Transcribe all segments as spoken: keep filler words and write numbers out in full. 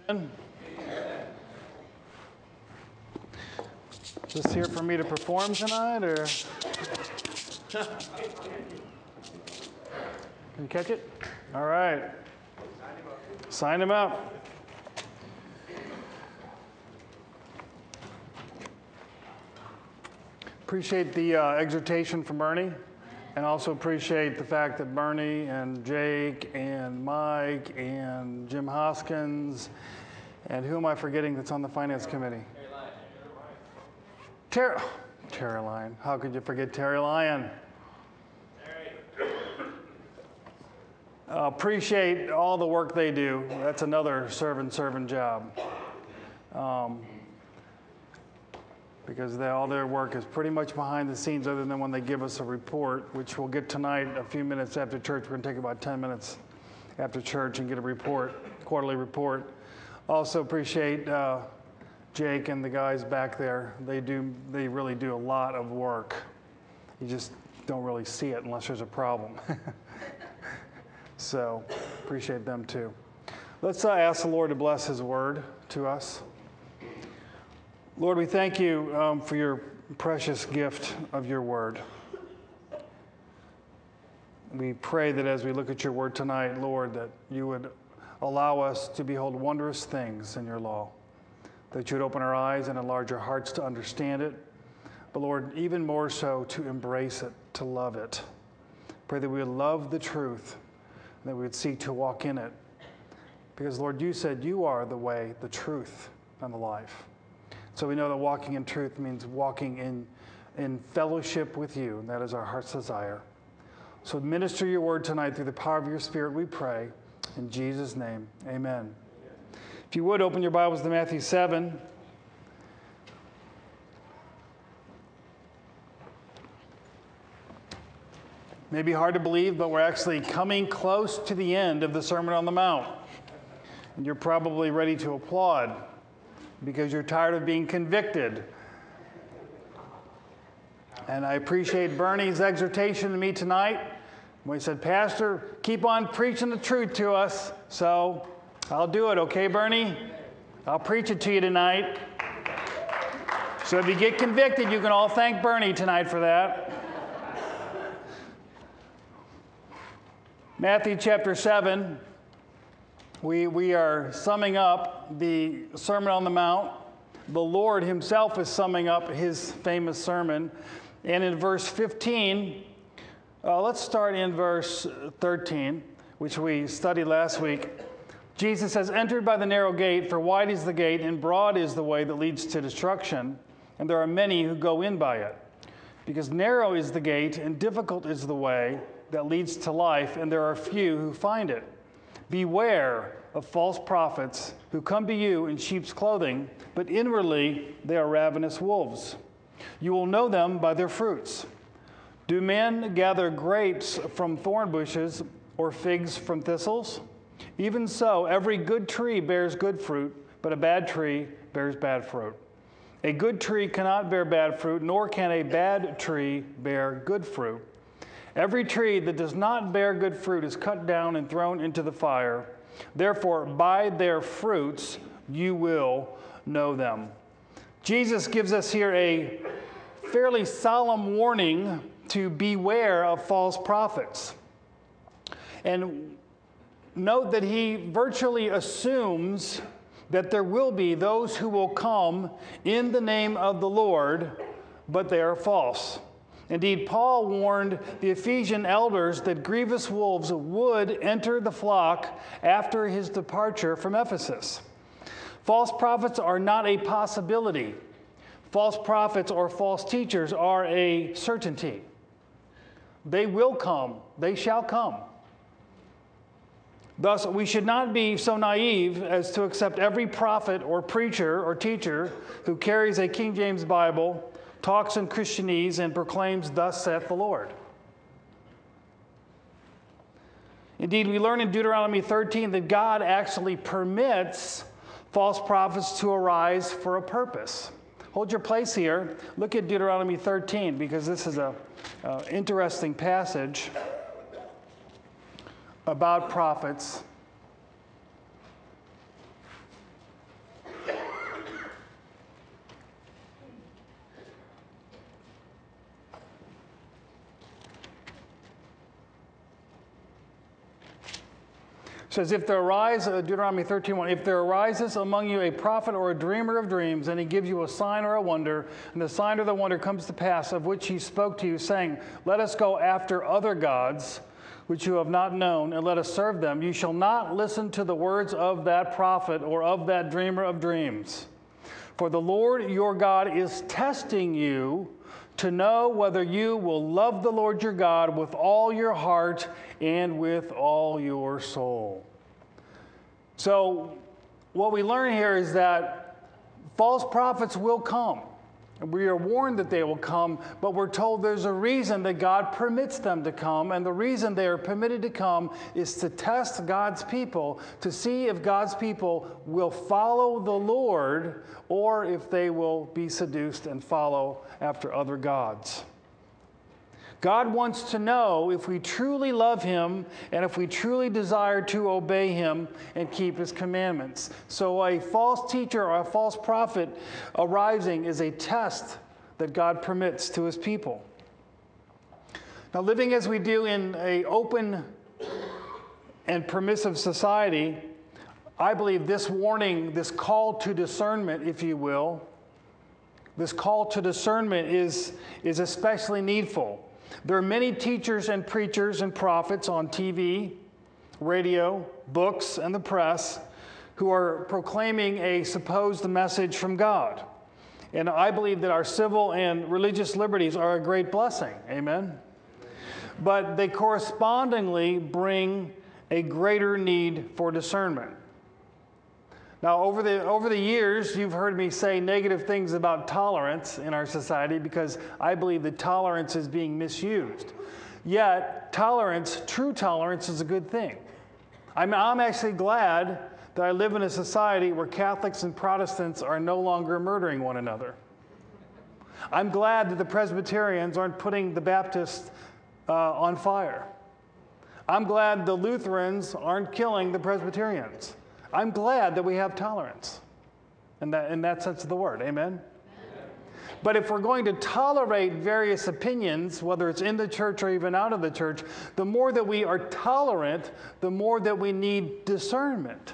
Is this here for me to perform tonight, or? Can you catch it? All right. Sign him up. Appreciate the uh, exhortation from Bernie, and also appreciate the fact that Bernie and Jake and Mike and Jim Hoskins, and who am I forgetting that's on the finance committee? Terry Lyon. Ter- Terry Lyon. How could you forget Terry Lyon? Uh, appreciate all the work they do. That's another servant servant job. Um, because they, all their work is pretty much behind the scenes, other than when they give us a report, which we'll get tonight a few minutes after church. We're going to take about ten minutes after church and get a report, quarterly report. Also appreciate uh, Jake and the guys back there. They do, they really do a lot of work. You just don't really see it unless there's a problem. So appreciate them too. Let's uh, ask the Lord to bless his word to us. Lord, we thank you um, for your precious gift of your word. We pray that as we look at your word tonight, Lord, that you would allow us to behold wondrous things in your law, that you would open our eyes and enlarge our hearts to understand it, but Lord, even more so to embrace it, to love it. Pray that we would love the truth, and that we would seek to walk in it. Because Lord, you said you are the way, the truth, and the life. So we know that walking in truth means walking in, in fellowship with you, and that is our heart's desire. So minister your word tonight through the power of your Spirit, we pray. In Jesus' name, amen. If you would, open your Bibles to Matthew seven. Maybe hard to believe, but we're actually coming close to the end of the Sermon on the Mount. And you're probably ready to applaud because you're tired of being convicted. And I appreciate Bernie's exhortation to me tonight when he said, Pastor, keep on preaching the truth to us. So I'll do it, okay, Bernie? I'll preach it to you tonight. So if you get convicted, you can all thank Bernie tonight for that. Matthew chapter seven, we, we are summing up the Sermon on the Mount. The Lord himself is summing up his famous sermon. And in verse fifteen, uh, let's start in verse thirteen, which we studied last week. Jesus says, "Enter by the narrow gate, for wide is the gate, and broad is the way that leads to destruction, and there are many who go in by it. Because narrow is the gate, and difficult is the way that leads to life, and there are few who find it. Beware of false prophets who come to you in sheep's clothing, but inwardly they are ravenous wolves. You will know them by their fruits. Do men gather grapes from thorn bushes or figs from thistles? Even so, every good tree bears good fruit, but a bad tree bears bad fruit. A good tree cannot bear bad fruit, nor can a bad tree bear good fruit. Every tree that does not bear good fruit is cut down and thrown into the fire. Therefore, by their fruits you will know them." Jesus gives us here a fairly solemn warning to beware of false prophets. And note that he virtually assumes that there will be those who will come in the name of the Lord, but they are false. Indeed, Paul warned the Ephesian elders that grievous wolves would enter the flock after his departure from Ephesus. False prophets are not a possibility. False prophets or false teachers are a certainty. They will come. They shall come. Thus, we should not be so naive as to accept every prophet or preacher or teacher who carries a King James Bible, talks in Christianese, and proclaims, "Thus saith the Lord." Indeed, we learn in Deuteronomy thirteen that God actually permits false prophets to arise for a purpose. Hold your place here. Look at Deuteronomy thirteen, because this is an uh, interesting passage about prophets. It says, if there arise, uh, Deuteronomy thirteen one, if there arises among you a prophet or a dreamer of dreams, and he gives you a sign or a wonder, and the sign or the wonder comes to pass, of which he spoke to you, saying, let us go after other gods, which you have not known, and let us serve them, you shall not listen to the words of that prophet or of that dreamer of dreams. For the Lord your God is testing you to know whether you will love the Lord your God with all your heart and with all your soul. So what we learn here is that false prophets will come. We are warned that they will come, but we're told there's a reason that God permits them to come, and the reason they are permitted to come is to test God's people, to see if God's people will follow the Lord or if they will be seduced and follow after other gods. God wants to know if we truly love him and if we truly desire to obey him and keep his commandments. So a false teacher or a false prophet arising is a test that God permits to his people. Now, living as we do in an open and permissive society, I believe this warning, this call to discernment, if you will, this call to discernment is, is especially needful. There are many teachers and preachers and prophets on T V, radio, books, and the press who are proclaiming a supposed message from God. And I believe that our civil and religious liberties are a great blessing. Amen? But they correspondingly bring a greater need for discernment. Now, over the, over the years, you've heard me say negative things about tolerance in our society because I believe that tolerance is being misused. Yet, tolerance, true tolerance, is a good thing. I'm, I'm actually glad that I live in a society where Catholics and Protestants are no longer murdering one another. I'm glad that the Presbyterians aren't putting the Baptists uh, on fire. I'm glad the Lutherans aren't killing the Presbyterians. I'm glad that we have tolerance in that, in that sense of the word. Amen? Amen? But if we're going to tolerate various opinions, whether it's in the church or even out of the church, the more that we are tolerant, the more that we need discernment.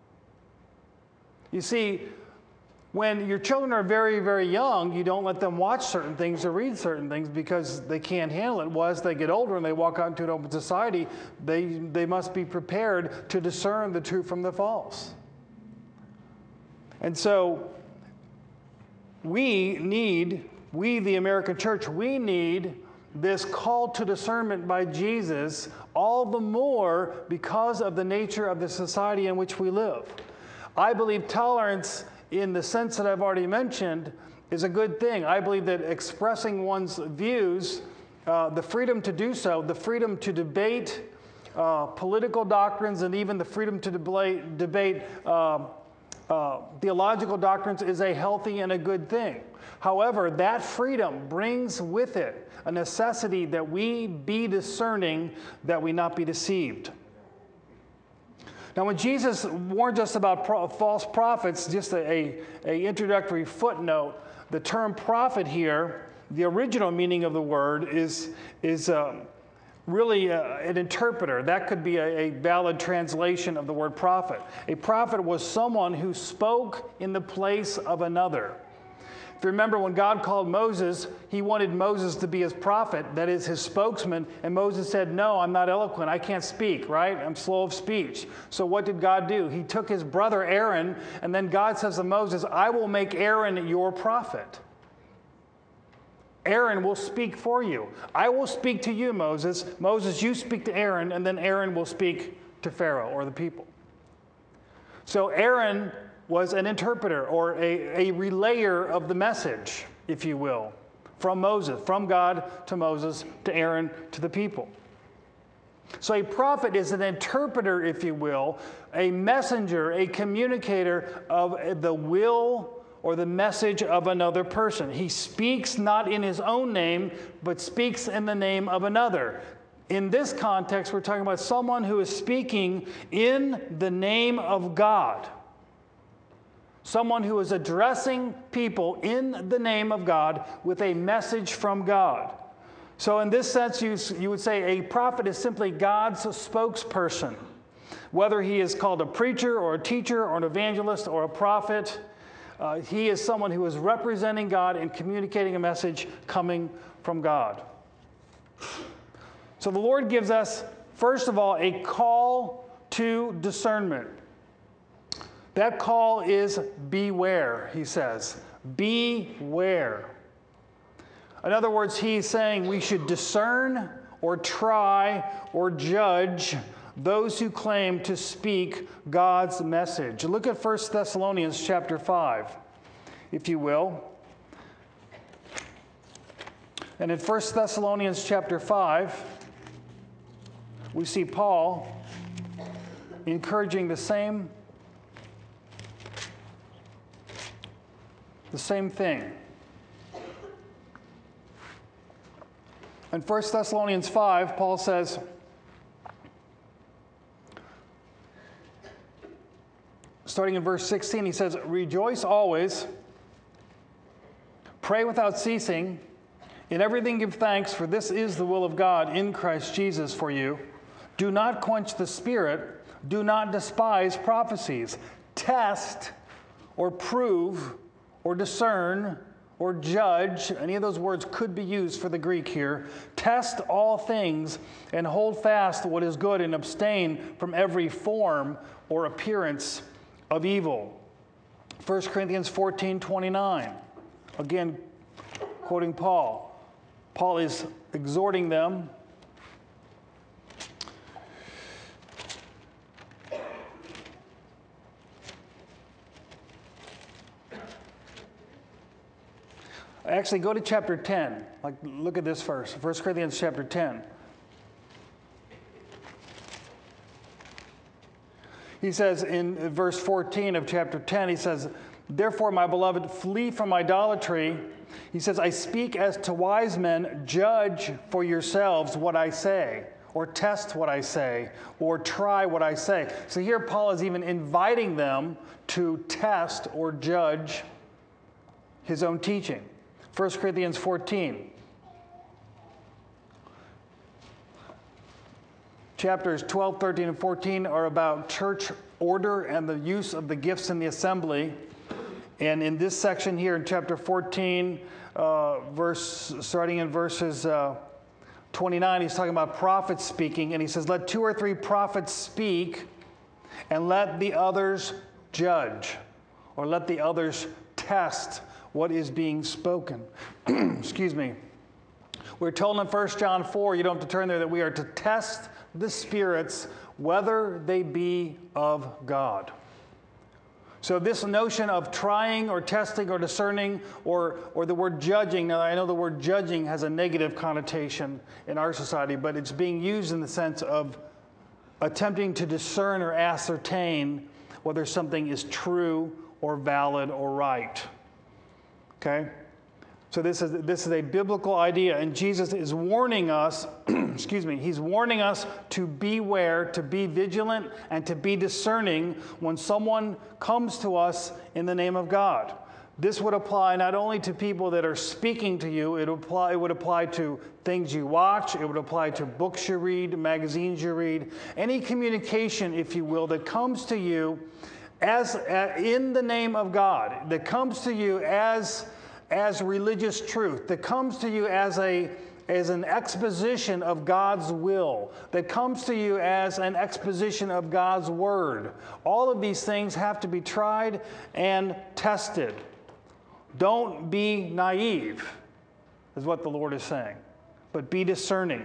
You see, when your children are very, very young, you don't let them watch certain things or read certain things because they can't handle it. Well, as they get older and they walk out into an open society, they, they must be prepared to discern the true from the false. And so we need, we the American church, we need this call to discernment by Jesus all the more because of the nature of the society in which we live. I believe tolerance, in the sense that I've already mentioned, is a good thing. I believe that expressing one's views, uh, the freedom to do so, the freedom to debate uh, political doctrines, and even the freedom to debate, debate uh, uh, theological doctrines is a healthy and a good thing. However, that freedom brings with it a necessity that we be discerning, that we not be deceived. Now, when Jesus warns us about pro- false prophets, just a, a, a introductory footnote, the term prophet here, the original meaning of the word is, is um, really a, an interpreter. That could be a, a valid translation of the word prophet. A prophet was someone who spoke in the place of another. If you remember, when God called Moses, he wanted Moses to be his prophet, that is his spokesman, and Moses said, no, I'm not eloquent, I can't speak, right? I'm slow of speech. So what did God do? He took his brother Aaron, and then God says to Moses, I will make Aaron your prophet. Aaron will speak for you. I will speak to you, Moses. Moses, you speak to Aaron, and then Aaron will speak to Pharaoh or the people. So Aaron was an interpreter or a, a relayer of the message, if you will, from Moses, from God to Moses, to Aaron, to the people. So a prophet is an interpreter, if you will, a messenger, a communicator of the will or the message of another person. He speaks not in his own name, but speaks in the name of another. In this context, we're talking about someone who is speaking in the name of God. Someone who is addressing people in the name of God with a message from God. So in this sense, you, you would say a prophet is simply God's spokesperson. Whether he is called a preacher or a teacher or an evangelist or a prophet, uh, he is someone who is representing God and communicating a message coming from God. So the Lord gives us, first of all, a call to discernment. That call is beware, he says. Beware. In other words, he's saying we should discern or try or judge those who claim to speak God's message. Look at First Thessalonians chapter five, if you will. And in First Thessalonians chapter five, we see Paul encouraging the same, the same thing. In First Thessalonians five, Paul says, starting in verse sixteen, he says, "Rejoice always, pray without ceasing, in everything give thanks, for this is the will of God in Christ Jesus for you. Do not quench the spirit, do not despise prophecies. Test or prove or discern or judge," any of those words could be used for the Greek here. "Test all things and hold fast what is good and abstain from every form or appearance of evil." First Corinthians fourteen twenty-nine, again, quoting Paul. Paul is exhorting them. Actually, go to chapter ten. Like, look at this verse, First Corinthians chapter ten. He says in verse fourteen of chapter ten, he says, "Therefore, my beloved, flee from idolatry." He says, "I speak as to wise men, judge for yourselves what I say, or test what I say, or try what I say." So here Paul is even inviting them to test or judge his own teaching. First Corinthians fourteen. Chapters twelve, thirteen, and fourteen are about church order and the use of the gifts in the assembly. And in this section here in chapter fourteen, uh, verse starting in verses uh, twenty-nine, he's talking about prophets speaking. And he says, "Let two or three prophets speak, and let the others judge," or let the others test what is being spoken. Excuse me. We're told in First John four, you don't have to turn there, that we are to test the spirits whether they be of God. So this notion of trying or testing or discerning or, or the word judging, now I know the word judging has a negative connotation in our society, but it's being used in the sense of attempting to discern or ascertain whether something is true or valid or right. Okay? So this is this is a biblical idea, and Jesus is warning us, excuse me, he's warning us to beware, to be vigilant, and to be discerning when someone comes to us in the name of God. This would apply not only to people that are speaking to you, it would apply, it would apply to things you watch, it would apply to books you read, magazines you read, any communication, if you will, that comes to you as uh, in the name of God, that comes to you as as religious truth, that comes to you as a as an exposition of God's will, that comes to you as an exposition of God's word. All of these things have to be tried and tested. Don't be naive, is what the Lord is saying, but be discerning.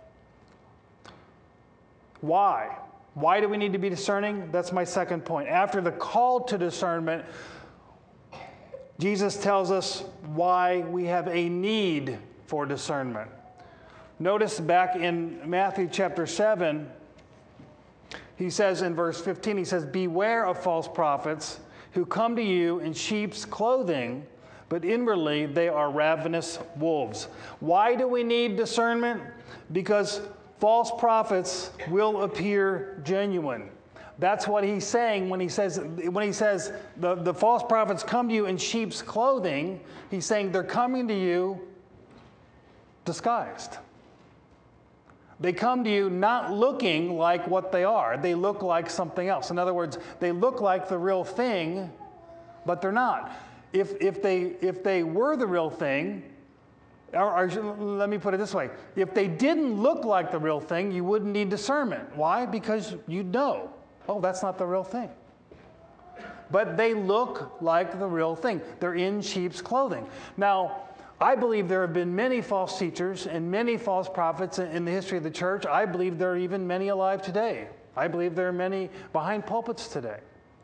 Why? Why do we need to be discerning? That's my second point. After the call to discernment, Jesus tells us why we have a need for discernment. Notice back in Matthew chapter seven, he says in verse fifteen, he says, "Beware of false prophets who come to you in sheep's clothing, but inwardly they are ravenous wolves." Why do we need discernment? Because false prophets will appear genuine. That's what he's saying when he says, when he says the, the false prophets come to you in sheep's clothing. He's saying they're coming to you disguised. They come to you not looking like what they are. They look like something else. In other words, they look like the real thing, but they're not. If, if, they, if they were the real thing, or, or let me put it this way. If they didn't look like the real thing, you wouldn't need discernment. Why? Because you'd know, oh, that's not the real thing. But they look like the real thing. They're in sheep's clothing. Now, I believe there have been many false teachers and many false prophets in the history of the church. I believe there are even many alive today. I believe there are many behind pulpits today.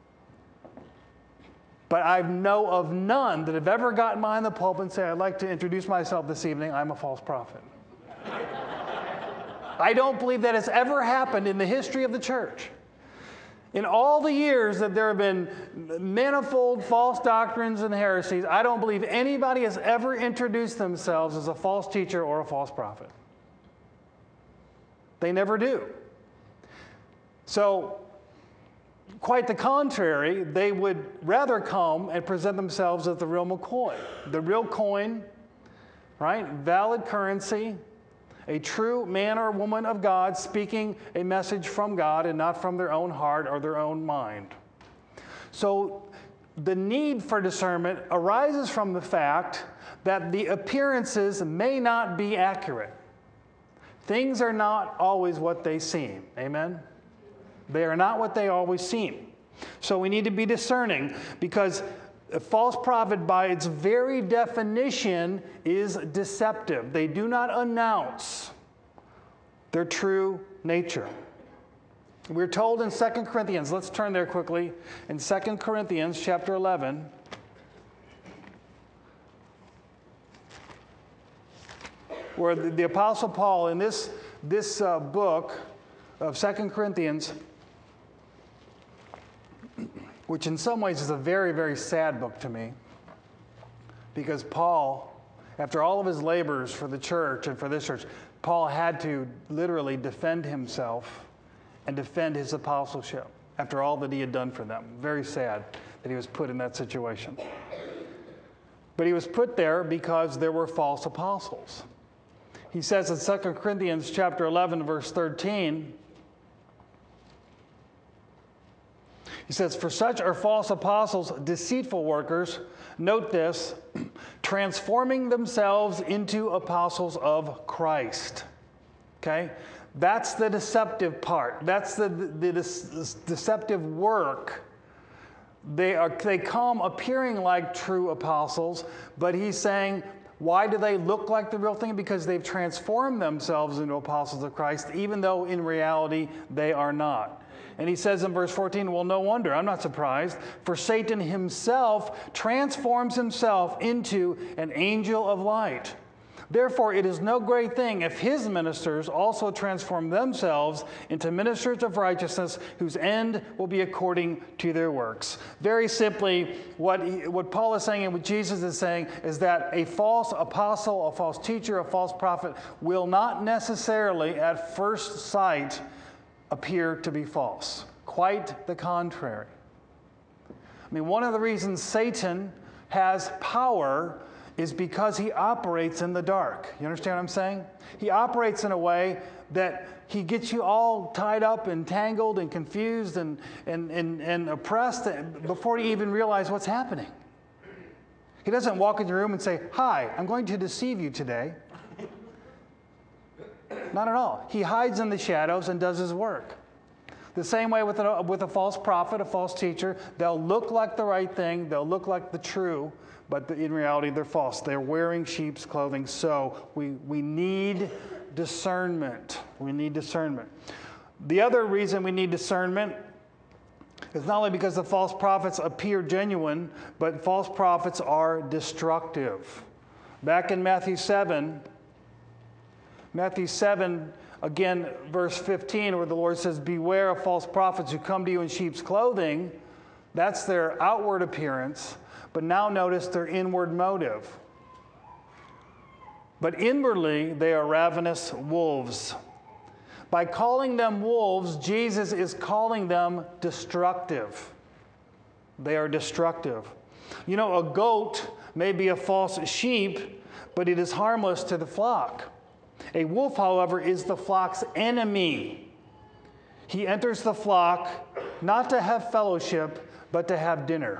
But I know of none that have ever gotten behind the pulpit and say, I'd like to introduce myself this evening. I'm a false prophet. I don't believe that has ever happened in the history of the church. In all the years that there have been manifold false doctrines and heresies, I don't believe anybody has ever introduced themselves as a false teacher or a false prophet. They never do. So, quite the contrary, they would rather come and present themselves as the real McCoy, the real coin, right? Valid currency, a true man or woman of God speaking a message from God and not from their own heart or their own mind. So the need for discernment arises from the fact that the appearances may not be accurate. Things are not always what they seem. Amen? They are not what they always seem. So we need to be discerning, because a false prophet, by its very definition, is deceptive. They do not announce their true nature. We're told in Second Corinthians, let's turn there quickly, in Second Corinthians chapter eleven, where the, the Apostle Paul, in this, this uh, book of Second Corinthians, which in some ways is a very, very sad book to me, because Paul, after all of his labors for the church and for this church, Paul had to literally defend himself and defend his apostleship after all that he had done for them. Very sad that he was put in that situation. But he was put there because there were false apostles. He says in Second Corinthians chapter eleven, verse thirteen, he says, "For such are false apostles, deceitful workers," note this, "transforming themselves into apostles of Christ." Okay? That's the deceptive part. That's the, the, the deceptive work. They are, they come appearing like true apostles, but he's saying, why do they look like the real thing? Because they've transformed themselves into apostles of Christ, even though in reality they are not. And he says in verse fourteen, well, no wonder, I'm not surprised, for Satan himself transforms himself into an angel of light. Therefore, it is no great thing if his ministers also transform themselves into ministers of righteousness, whose end will be according to their works. Very simply, what, he, what Paul is saying and what Jesus is saying is that a false apostle, a false teacher, a false prophet will not necessarily at first sight appear to be false. Quite the contrary. I mean, one of the reasons Satan has power is because he operates in the dark. You understand what I'm saying? He operates in a way that he gets you all tied up and tangled and confused and, and, and, and oppressed before you even realize what's happening. He doesn't walk in your room and say, "Hi, I'm going to deceive you today." Not at all. He hides in the shadows and does his work. The same way with a, with a false prophet, a false teacher, they'll look like the right thing, they'll look like the true, but in reality they're false. They're wearing sheep's clothing. So we, we need discernment. We need discernment. The other reason we need discernment is not only because the false prophets appear genuine, but false prophets are destructive. Back in Matthew seven, Matthew seven, again, verse fifteen, where the Lord says, "Beware of false prophets who come to you in sheep's clothing." That's their outward appearance. But now notice their inward motive. "But inwardly they are ravenous wolves." By calling them wolves, Jesus is calling them destructive. They are destructive. You know, a goat may be a false sheep, but it is harmless to the flock. A wolf, however, is the flock's enemy. He enters the flock not to have fellowship, but to have dinner.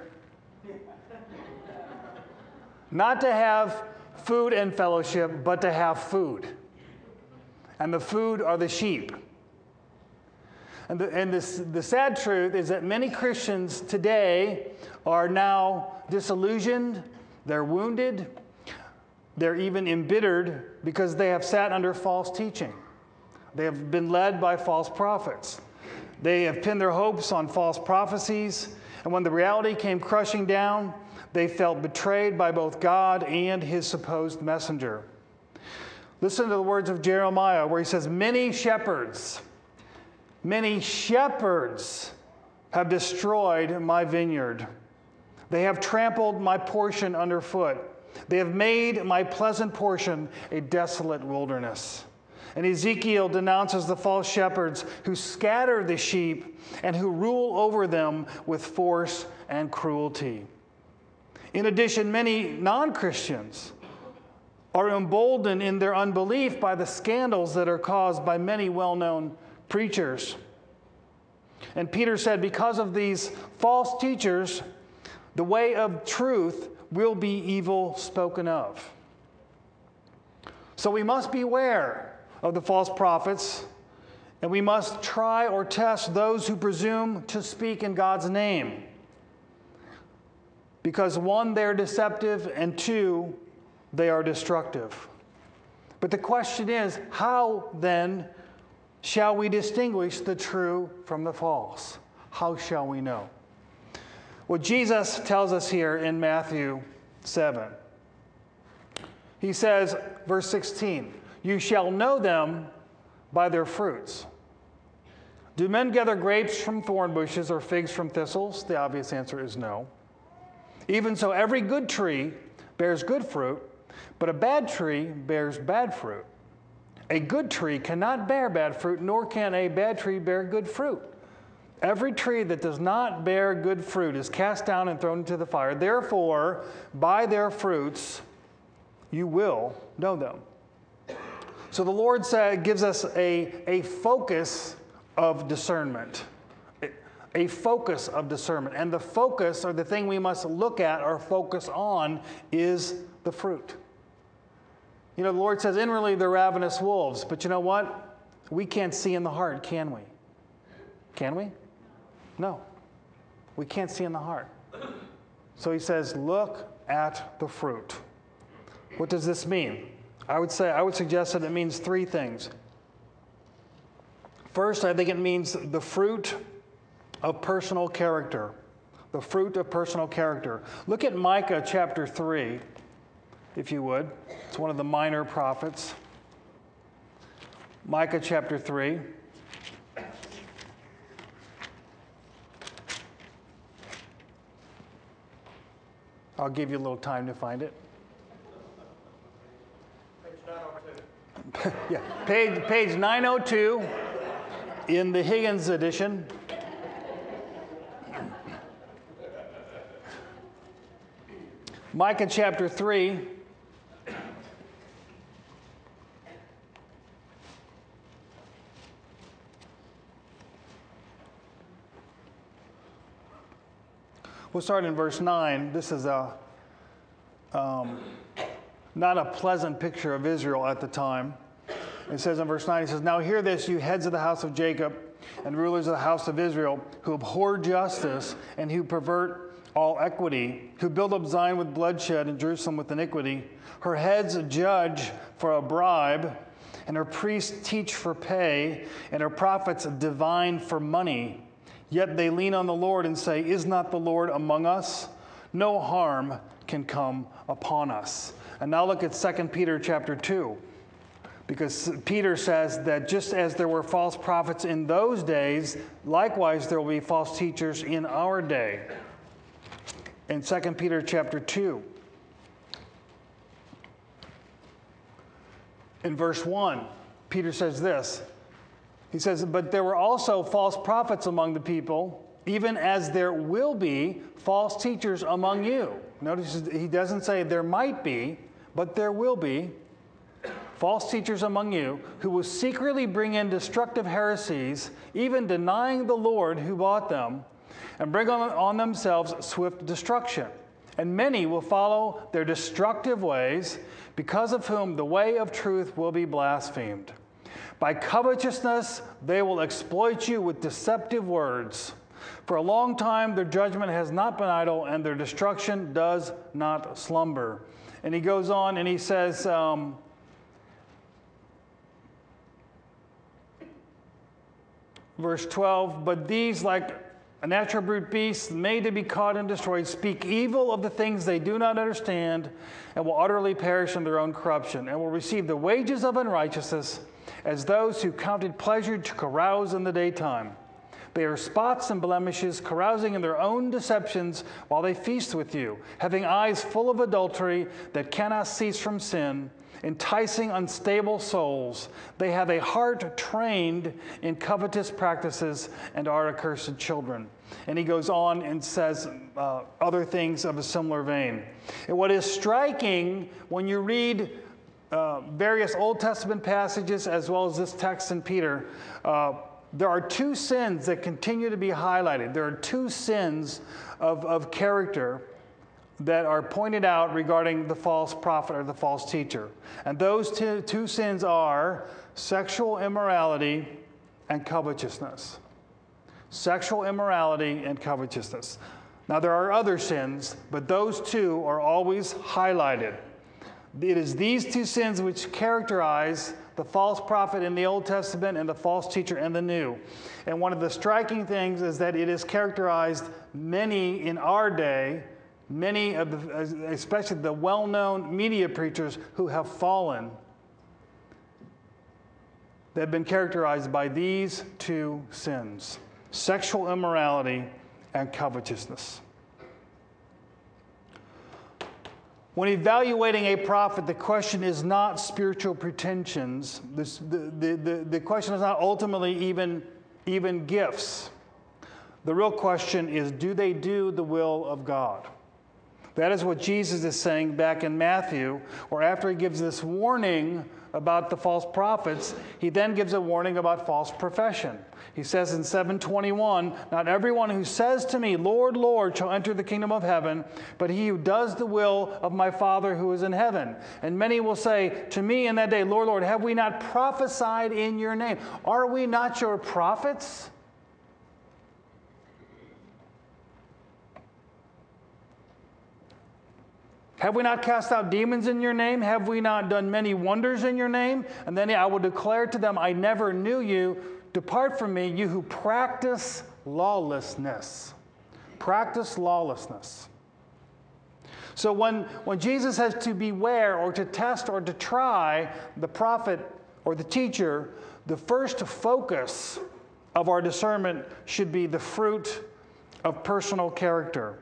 Not to have food and fellowship, but to have food. And the food are the sheep. And, the, and this, the sad truth is that many Christians today are now disillusioned, they're wounded, they're even embittered because they have sat under false teaching. They have been led by false prophets. They have pinned their hopes on false prophecies, and when the reality came crushing down, they felt betrayed by both God and his supposed messenger. Listen to the words of Jeremiah, where he says, many shepherds, many shepherds have destroyed my vineyard. They have trampled my portion underfoot. They have made my pleasant portion a desolate wilderness. And Ezekiel denounces the false shepherds who scatter the sheep and who rule over them with force and cruelty. In addition, many non-Christians are emboldened in their unbelief by the scandals that are caused by many well-known preachers. And Peter said, because of these false teachers, the way of truth will be evil spoken of. So we must beware of the false prophets, and we must try or test those who presume to speak in God's name. Because one, they're deceptive, and two, they are destructive. But the question is, how then shall we distinguish the true from the false? How shall we know? Well, Jesus tells us here in Matthew seven. He says, verse sixteen, you shall know them by their fruits. Do men gather grapes from thorn bushes or figs from thistles? The obvious answer is no. Even so, every good tree bears good fruit, but a bad tree bears bad fruit. A good tree cannot bear bad fruit, nor can a bad tree bear good fruit. Every tree that does not bear good fruit is cast down and thrown into the fire. Therefore, by their fruits you will know them. So the Lord said, gives us a, a focus of discernment. A focus of discernment. And the focus, or the thing we must look at or focus on, is the fruit. You know, the Lord says, inwardly they're ravenous wolves. But you know what? We can't see in the heart, can we? Can we? No. We can't see in the heart. So he says, look at the fruit. What does this mean? I would say, I would suggest that it means three things. First, I think it means the fruit of personal character. The fruit of personal character. Look at Micah chapter three, if you would. It's one of the minor prophets. Micah chapter three. I'll give you a little time to find it. yeah, page, page nine oh two in the Higgins edition. Micah chapter three. We'll start in verse nine. This is a um, not a pleasant picture of Israel at the time. It says in verse nine, it says, now hear this, you heads of the house of Jacob and rulers of the house of Israel, who abhor justice and who pervert all equity, who build up Zion with bloodshed and Jerusalem with iniquity. Her heads judge for a bribe, and her priests teach for pay, and her prophets divine for money. Yet they lean on the Lord and say, is not the Lord among us? No harm can come upon us. And now look at Second Peter chapter two. Because Peter says that just as there were false prophets in those days, likewise there will be false teachers in our day. In Second Peter chapter two, in verse one, Peter says this. He says, but there were also false prophets among the people, even as there will be false teachers among you. Notice he doesn't say there might be, but there will be. false teachers among you, who will secretly bring in destructive heresies, even denying the Lord who bought them, and bring on, on themselves swift destruction. And many will follow their destructive ways, because of whom the way of truth will be blasphemed. By covetousness they will exploit you with deceptive words. For a long time their judgment has not been idle, and their destruction does not slumber. And he goes on and he says, um, verse twelve, but these, like a natural brute beast made to be caught and destroyed, speak evil of the things they do not understand, and will utterly perish in their own corruption, and will receive the wages of unrighteousness as those who counted pleasure to carouse in the daytime. They are spots and blemishes, carousing in their own deceptions while they feast with you, having eyes full of adultery that cannot cease from sin, enticing unstable souls. They have a heart trained in covetous practices and are accursed children. And he goes on and says uh, other things of a similar vein. And what is striking when you read uh, various Old Testament passages as well as this text in Peter, uh, there are two sins that continue to be highlighted. There are two sins of, of character that are pointed out regarding the false prophet or the false teacher. And those two, two sins are sexual immorality and covetousness. Sexual immorality and covetousness. Now, there are other sins, but those two are always highlighted. It is these two sins which characterize the false prophet in the Old Testament and the false teacher in the New. And one of the striking things is that it is characterized many in our day, many of the, especially the well-known media preachers who have fallen, they've been characterized by these two sins: sexual immorality and covetousness. When evaluating a prophet, the question is not spiritual pretensions. This, the, the, the, the question is not ultimately even, even gifts. The real question is, do they do the will of God? That is what Jesus is saying back in Matthew, or after he gives this warning about the false prophets, he then gives a warning about false profession. He says in seven twenty-one, not everyone who says to me, Lord, Lord, shall enter the kingdom of heaven, but he who does the will of my Father who is in heaven. And many will say to me in that day, Lord, Lord, have we not prophesied in your name? Are we not your prophets? Have we not cast out demons in your name? Have we not done many wonders in your name? And then I will declare to them, I never knew you. Depart from me, you who practice lawlessness. Practice lawlessness. So when, when Jesus has to beware or to test or to try the prophet or the teacher, the first focus of our discernment should be the fruit of personal character.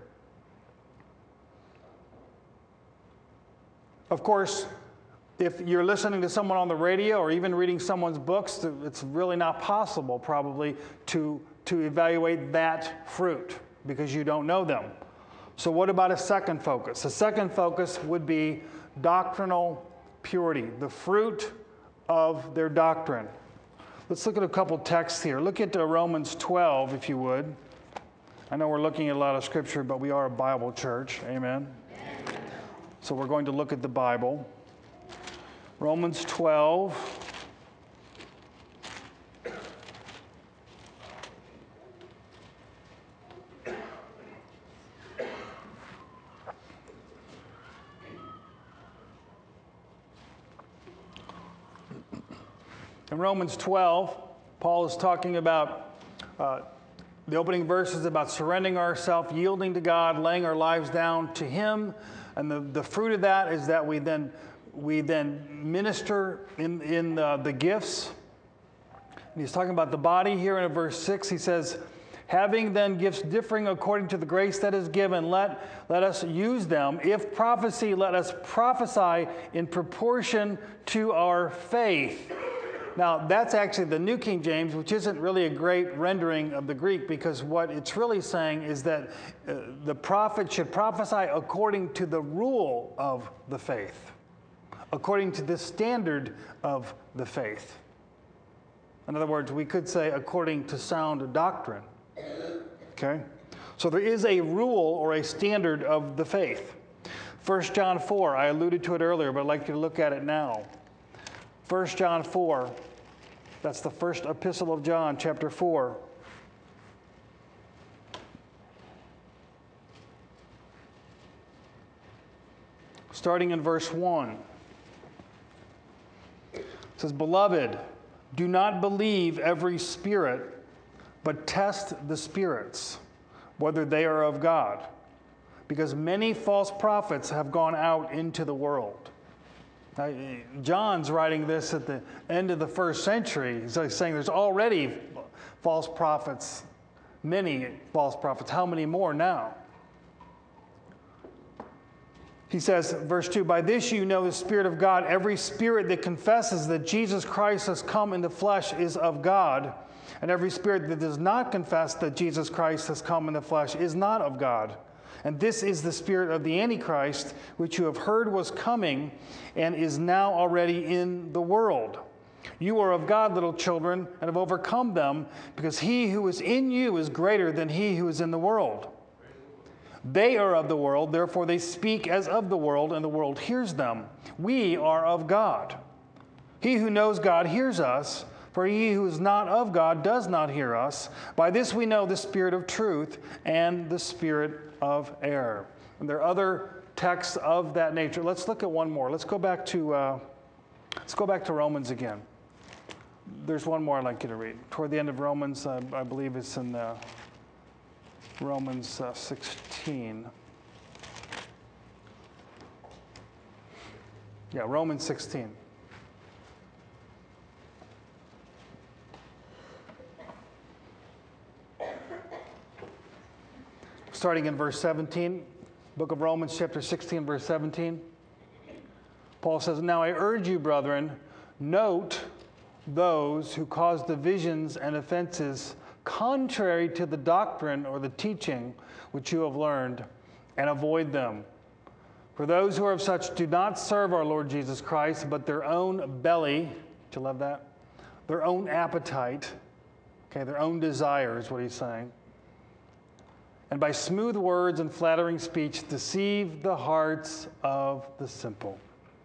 Of course, if you're listening to someone on the radio or even reading someone's books, it's really not possible probably to, to evaluate that fruit because you don't know them. So what about a second focus? A second focus would be doctrinal purity, the fruit of their doctrine. Let's look at a couple texts here. Look at uh, Romans twelve, if you would. I know we're looking at a lot of scripture, but we are a Bible church. Amen. So we're going to look at the Bible. Romans twelve. In Romans twelve, Paul is talking about, uh, the opening verses about surrendering ourselves, yielding to God, laying our lives down to Him. And the, the fruit of that is that we then we then minister in, in the, the gifts. And he's talking about the body here in verse six. He says, having then gifts differing according to the grace that is given, let, let us use them. If prophecy, let us prophesy in proportion to our faith. Now, that's actually the New King James, which isn't really a great rendering of the Greek, because what it's really saying is that uh, the prophet should prophesy according to the rule of the faith. according to the standard of the faith. In other words, we could say according to sound doctrine. Okay? So there is a rule or a standard of the faith. First John four, I alluded to it earlier, but I'd like you to look at it now. First John four, that's the first epistle of John, chapter four. Starting in verse one. It says, "Beloved, do not believe every spirit, but test the spirits, whether they are of God, because many false prophets have gone out into the world." Now, John's writing this at the end of the first century. He's saying there's already false prophets, many false prophets. How many more now? He says, verse two, "By this you know the Spirit of God. Every spirit that confesses that Jesus Christ has come in the flesh is of God. And every spirit that does not confess that Jesus Christ has come in the flesh is not of God. And this is the spirit of the Antichrist, which you have heard was coming and is now already in the world. You are of God, little children, and have overcome them, because he who is in you is greater than he who is in the world. They are of the world, therefore they speak as of the world, and the world hears them. We are of God. He who knows God hears us, for he who is not of God does not hear us. By this we know the spirit of truth and the spirit of error." And there are other texts of that nature. Let's look at one more. Let's go back to uh, let's go back to Romans again. There's one more I'd like you to read. Toward the end of Romans, uh, I believe it's in uh, Romans uh, sixteen. Yeah, Romans sixteen. Starting in verse seventeen, book of Romans, chapter sixteen, verse seventeen. Paul says, "Now I urge you, brethren, note those who cause divisions and offenses contrary to the doctrine or the teaching which you have learned, and avoid them. For those who are of such do not serve our Lord Jesus Christ, but their own belly," do you love that? Their own appetite, okay, their own desire is what he's saying. "And by smooth words and flattering speech deceive the hearts of the simple."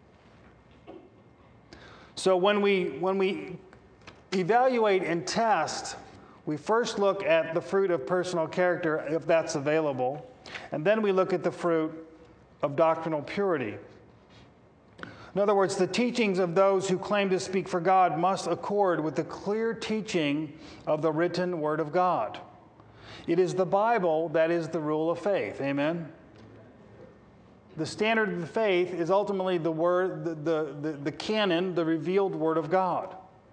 So when we when we evaluate and test, we first look at the fruit of personal character, if that's available, and then we look at the fruit of doctrinal purity. In other words, the teachings of those who claim to speak for God must accord with the clear teaching of the written Word of God. It is the Bible that is the rule of faith. Amen? The standard of the faith is ultimately the word, the, the, the, the canon, the revealed Word of God.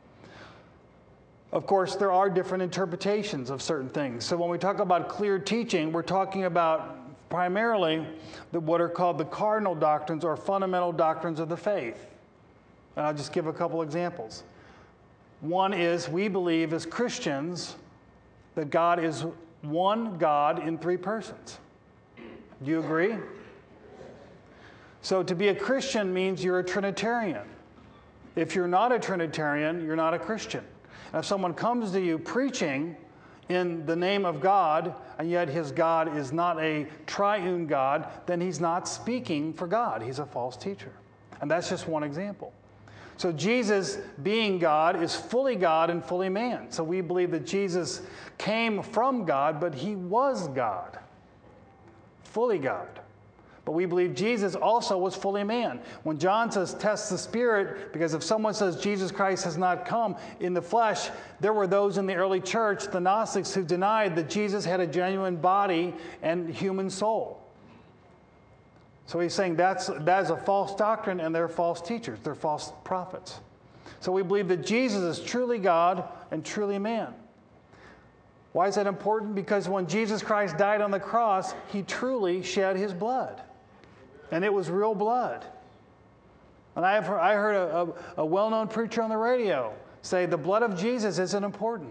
Of course, there are different interpretations of certain things. So when we talk about clear teaching, we're talking about primarily the, what are called the cardinal doctrines or fundamental doctrines of the faith. And I'll just give a couple examples. One is we believe as Christians that God is one God in three persons. Do you agree? So to be a Christian means you're a Trinitarian. If you're not a Trinitarian, you're not a Christian. And if someone comes to you preaching in the name of God, and yet his God is not a triune God, then he's not speaking for God. He's a false teacher. And that's just one example. So Jesus, being God, is fully God and fully man. So we believe that Jesus came from God, but he was God, fully God. But we believe Jesus also was fully man. When John says test the spirit, because if someone says Jesus Christ has not come in the flesh, there were those in the early church, the Gnostics, who denied that Jesus had a genuine body and human soul. So he's saying that's, that is a false doctrine, and they're false teachers. They're false prophets. So we believe that Jesus is truly God and truly man. Why is that important? Because when Jesus Christ died on the cross, he truly shed his blood. And it was real blood. And I, have heard, I heard a, a, a well-known preacher on the radio say the blood of Jesus isn't important.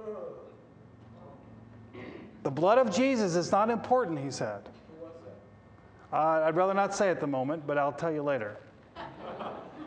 The blood of Jesus is not important, he said. Uh, I'd rather not say at the moment, but I'll tell you later.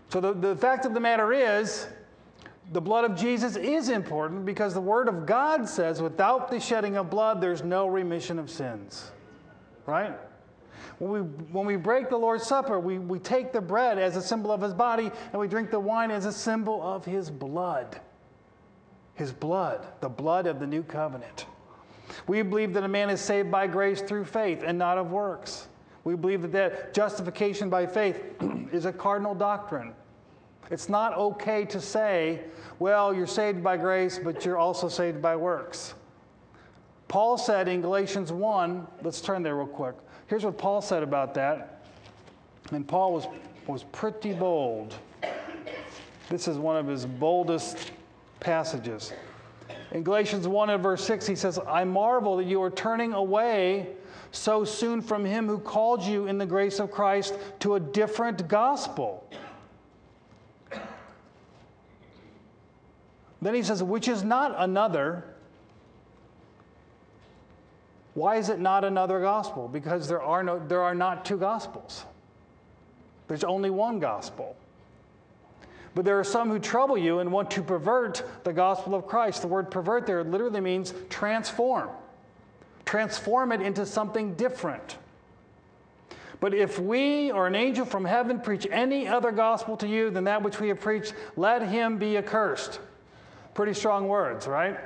So the, the fact of the matter is, the blood of Jesus is important because the Word of God says without the shedding of blood, there's no remission of sins. Right? When we, when we break the Lord's Supper, we, we take the bread as a symbol of His body, and we drink the wine as a symbol of His blood. His blood, the blood of the new covenant. We believe that a man is saved by grace through faith and not of works. We believe that, that justification by faith is a cardinal doctrine. It's not okay to say, well, you're saved by grace, but you're also saved by works. Paul said in Galatians one, let's turn there real quick. Here's what Paul said about that. And Paul was, was pretty bold. This is one of his boldest passages. In Galatians one and verse six, he says, I marvel that you are turning away so soon from Him who called you in the grace of Christ to a different gospel. Then he says, which is not another. Why is it not another gospel? Because there are no, there are not two gospels. There's only one gospel. But there are some who trouble you and want to pervert the gospel of Christ. The word pervert there literally means transform. Transform it into something different. But if we or an angel from heaven preach any other gospel to you than that which we have preached, let him be accursed. Pretty strong words, right?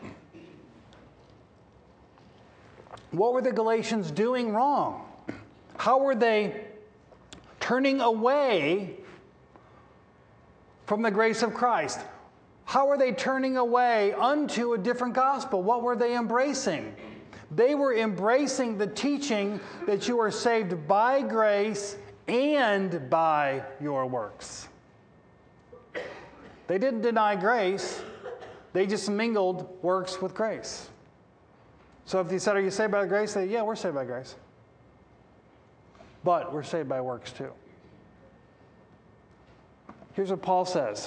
What were the Galatians doing wrong? How were they turning away from the grace of Christ? How were they turning away unto a different gospel? What were they embracing? They were embracing the teaching that you are saved by grace and by your works. They didn't deny grace. They just mingled works with grace. So if you said, are you saved by grace? They say, yeah, we're saved by grace. But we're saved by works too. Here's what Paul says.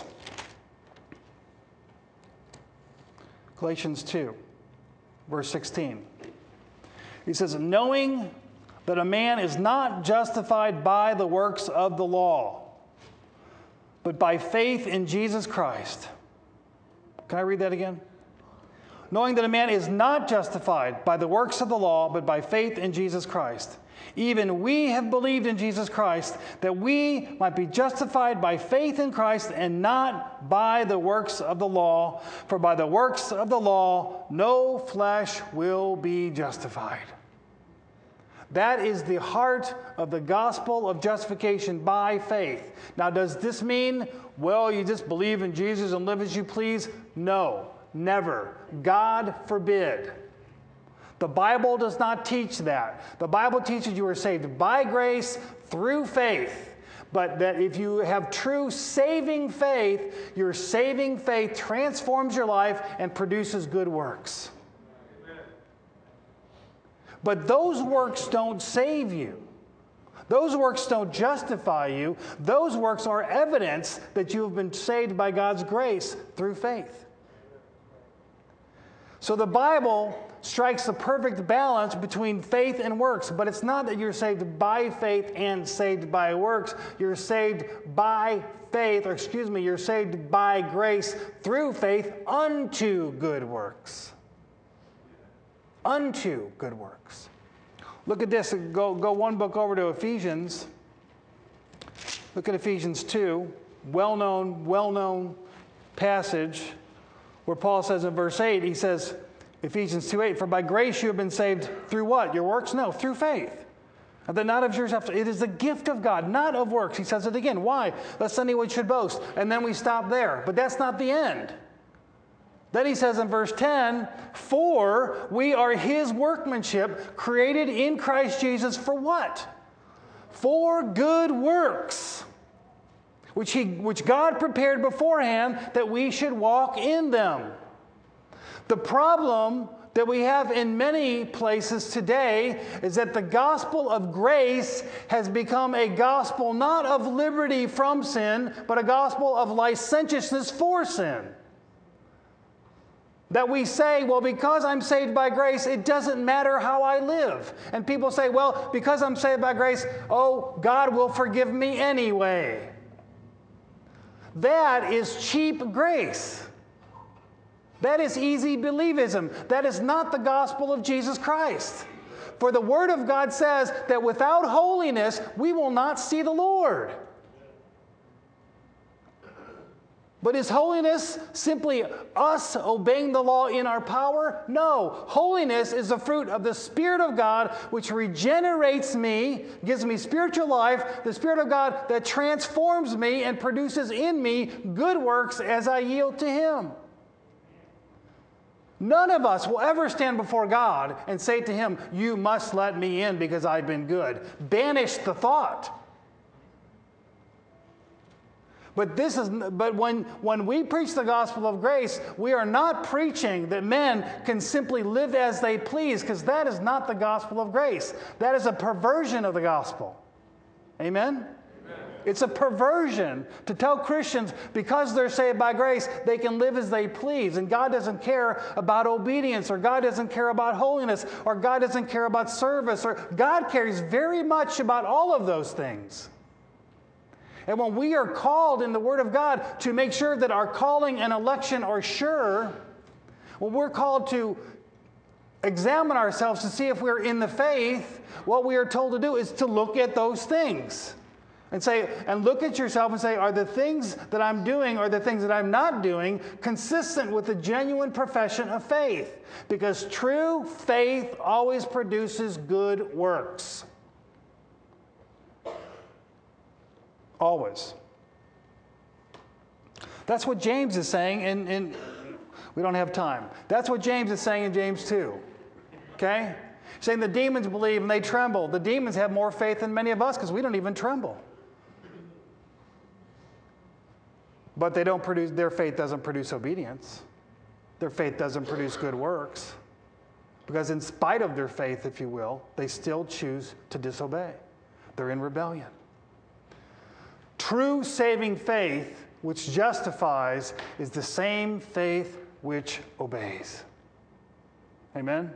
Galatians two, verse sixteen. He says, knowing that a man is not justified by the works of the law, but by faith in Jesus Christ. Can I read that again? Knowing that a man is not justified by the works of the law, but by faith in Jesus Christ. Even we have believed in Jesus Christ, that we might be justified by faith in Christ and not by the works of the law. For by the works of the law, no flesh will be justified. That is the heart of the gospel of justification by faith. Now, does this mean, well, you just believe in Jesus and live as you please? No, never. God forbid. The Bible does not teach that. The Bible teaches you are saved by grace through faith. But that if you have true saving faith, your saving faith transforms your life and produces good works. But those works don't save you. Those works don't justify you. Those works are evidence that you have been saved by God's grace through faith. So the Bible strikes the perfect balance between faith and works, but it's not that you're saved by faith and saved by works. You're saved by faith, or excuse me, you're saved by grace through faith unto good works. Unto good works. Look at this. Go, go one book over to Ephesians. Look at Ephesians two. Well-known, well-known passage where Paul says in verse eight, he says, Ephesians two eight, for by grace you have been saved through what? Your works? No, through faith. And then not of yourself. It is the gift of God, not of works. He says it again. Why? Lest anyone should boast. And then we stop there. But that's not the end. Then he says in verse ten, for we are his workmanship, created in Christ Jesus for what? For good works, which he, which God prepared beforehand that we should walk in them. The problem that we have in many places today is that the gospel of grace has become a gospel not of liberty from sin, but a gospel of licentiousness for sin. That we say, well, because I'm saved by grace, it doesn't matter how I live. And people say, well, because I'm saved by grace, oh, God will forgive me anyway. That is cheap grace. That is easy believism. That is not the gospel of Jesus Christ. For the Word of God says that without holiness, we will not see the Lord. But is holiness simply us obeying the law in our power? No. Holiness is the fruit of the Spirit of God, which regenerates me, gives me spiritual life, the Spirit of God that transforms me and produces in me good works as I yield to Him. None of us will ever stand before God and say to Him, you must let me in because I've been good. Banish the thought. But this is but when, when we preach the gospel of grace, we are not preaching that men can simply live as they please, because that is not the gospel of grace. That is a perversion of the gospel. Amen? Amen? It's a perversion to tell Christians because they're saved by grace, they can live as they please. And God doesn't care about obedience, or God doesn't care about holiness, or God doesn't care about service, or God cares very much about all of those things. And when we are called in the Word of God to make sure that our calling and election are sure, when we're called to examine ourselves to see if we're in the faith, what we are told to do is to look at those things. And say, and look at yourself and say, are the things that I'm doing or the things that I'm not doing consistent with the genuine profession of faith? Because true faith always produces good works. Always. That's what James is saying in, in, we don't have time. That's what James is saying in James two. Okay? Saying the demons believe and they tremble. The demons have more faith than many of us because we don't even tremble. But they don't produce, their faith doesn't produce obedience. Their faith doesn't produce good works. Because in spite of their faith, if you will, they still choose to disobey. They're in rebellion. True saving faith, which justifies, is the same faith which obeys. Amen?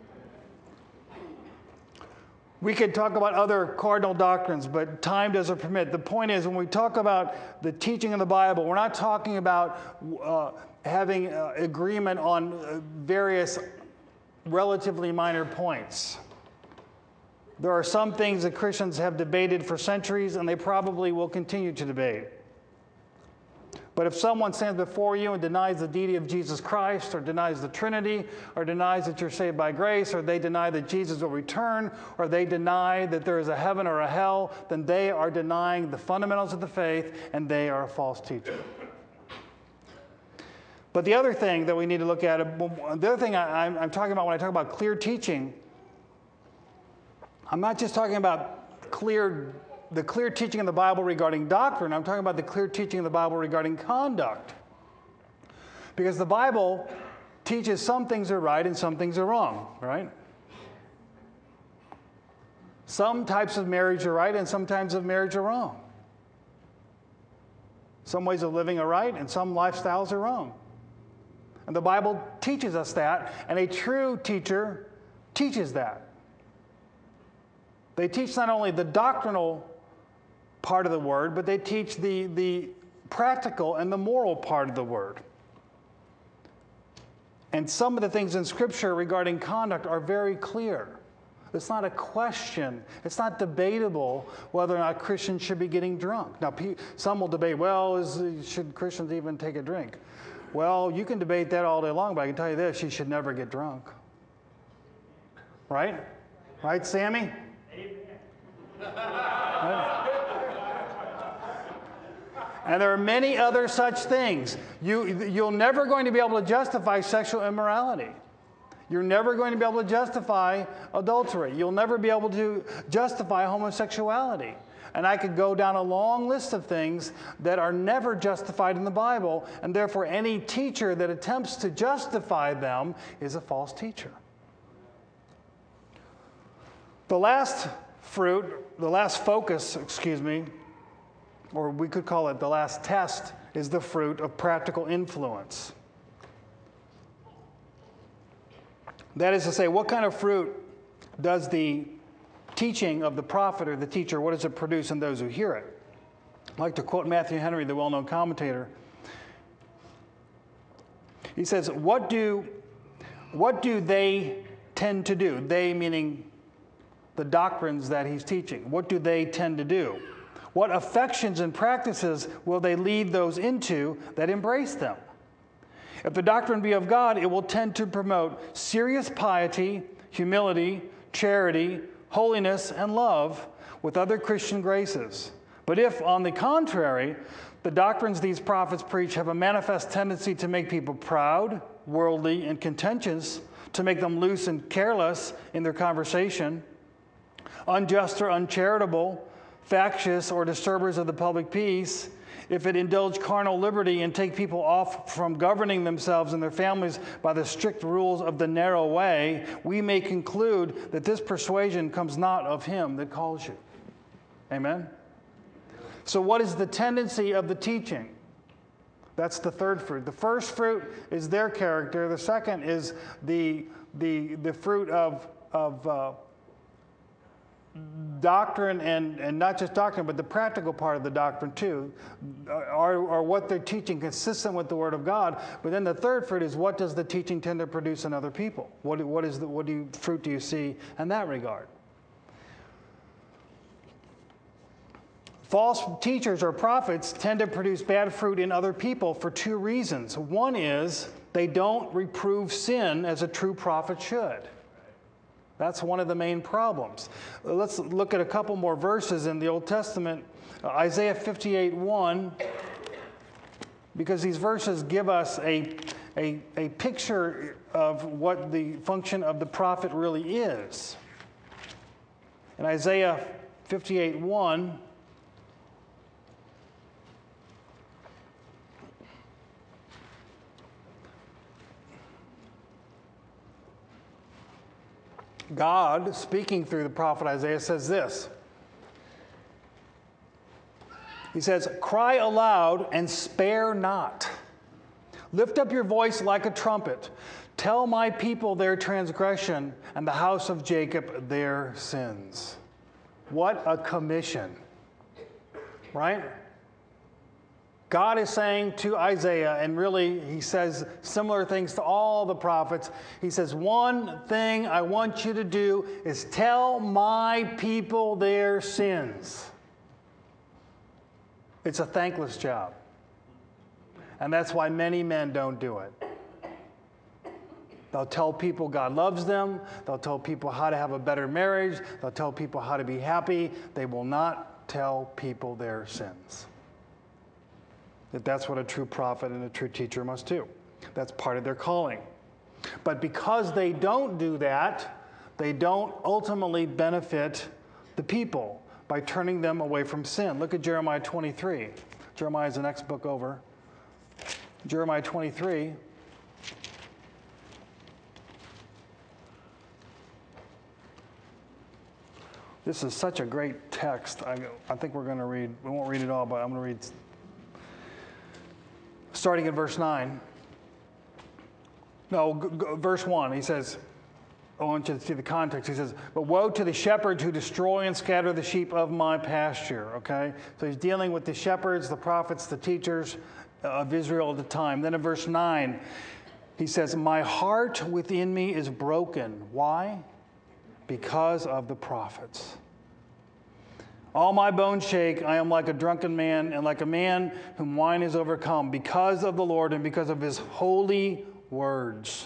We could talk about other cardinal doctrines, but time doesn't permit. The point is, when we talk about the teaching of the Bible, we're not talking about uh, having uh, agreement on uh, various relatively minor points. There are some things that Christians have debated for centuries, and they probably will continue to debate. But if someone stands before you and denies the deity of Jesus Christ, or denies the Trinity, or denies that you're saved by grace, or they deny that Jesus will return, or they deny that there is a heaven or a hell, then they are denying the fundamentals of the faith, and they are a false teacher. But the other thing that we need to look at, the other thing I, I'm, I'm talking about when I talk about clear teaching, I'm not just talking about clear, the clear teaching of the Bible regarding doctrine. I'm talking about the clear teaching of the Bible regarding conduct. Because the Bible teaches some things are right and some things are wrong, right? Some types of marriage are right and some types of marriage are wrong. Some ways of living are right and some lifestyles are wrong. And the Bible teaches us that, and a true teacher teaches that. They teach not only the doctrinal part of the Word, but they teach the, the practical and the moral part of the Word. And some of the things in Scripture regarding conduct are very clear. It's not a question. It's not debatable whether or not Christians should be getting drunk. Now, some will debate, well, is, should Christians even take a drink? Well, you can debate that all day long, but I can tell you this, you should never get drunk. Right? Right, Sammy? Right? And there are many other such things. You, you're never going to be able to justify sexual immorality. You're never going to be able to justify adultery. You'll never be able to justify homosexuality. And I could go down a long list of things that are never justified in the Bible, and therefore any teacher that attempts to justify them is a false teacher. The last fruit, the last focus, excuse me, or we could call it the last test, is the fruit of practical influence. That is to say, what kind of fruit does the teaching of the prophet or the teacher, what does it produce in those who hear it? I like to quote Matthew Henry, the well-known commentator. He says, what do, what do they tend to do? They meaning the doctrines that he's teaching. What do they tend to do? What affections and practices will they lead those into that embrace them? If the doctrine be of God, it will tend to promote serious piety, humility, charity, holiness, and love with other Christian graces. But if, on the contrary, the doctrines these prophets preach have a manifest tendency to make people proud, worldly, and contentious, to make them loose and careless in their conversation, unjust or uncharitable, factious or disturbers of the public peace, if it indulge carnal liberty and take people off from governing themselves and their families by the strict rules of the narrow way, we may conclude that this persuasion comes not of him that calls you. Amen? So what is the tendency of the teaching? That's the third fruit. The first fruit is their character. The second is the, the, the fruit of, of uh, doctrine, and, and not just doctrine, but the practical part of the doctrine too. Are, are what they're teaching consistent with the Word of God? But then the third fruit is, what does the teaching tend to produce in other people? What, what, is the, what do you, fruit do you see in that regard? False teachers or prophets tend to produce bad fruit in other people for two reasons. One is they don't reprove sin as a true prophet should. That's one of the main problems. Let's look at a couple more verses in the Old Testament. Uh, Isaiah fifty-eight one, because these verses give us a, a, a picture of what the function of the prophet really is. In Isaiah fifty-eight one, God, speaking through the prophet Isaiah, says this. He says, "Cry aloud and spare not. Lift up your voice like a trumpet. Tell my people their transgression and the house of Jacob their sins." What a commission, right? God is saying to Isaiah, and really he says similar things to all the prophets. He says, one thing I want you to do is tell my people their sins. It's a thankless job. And that's why many men don't do it. They'll tell people God loves them. They'll tell people how to have a better marriage. They'll tell people how to be happy. They will not tell people their sins. That that's what a true prophet and a true teacher must do. That's part of their calling. But because they don't do that, they don't ultimately benefit the people by turning them away from sin. Look at Jeremiah twenty-three. Jeremiah is the next book over. Jeremiah twenty-three. This is such a great text. I, I think we're going to read, we won't read it all, but I'm going to read starting at verse nine. No, g- g- verse one. He says, I want you to see the context. He says, "But woe to the shepherds who destroy and scatter the sheep of my pasture." Okay? So he's dealing with the shepherds, the prophets, the teachers of Israel at the time. Then in verse nine, he says, "My heart within me is broken." Why? Because of the prophets. "All my bones shake. I am like a drunken man, and like a man whom wine is overcome, because of the Lord and because of his holy words."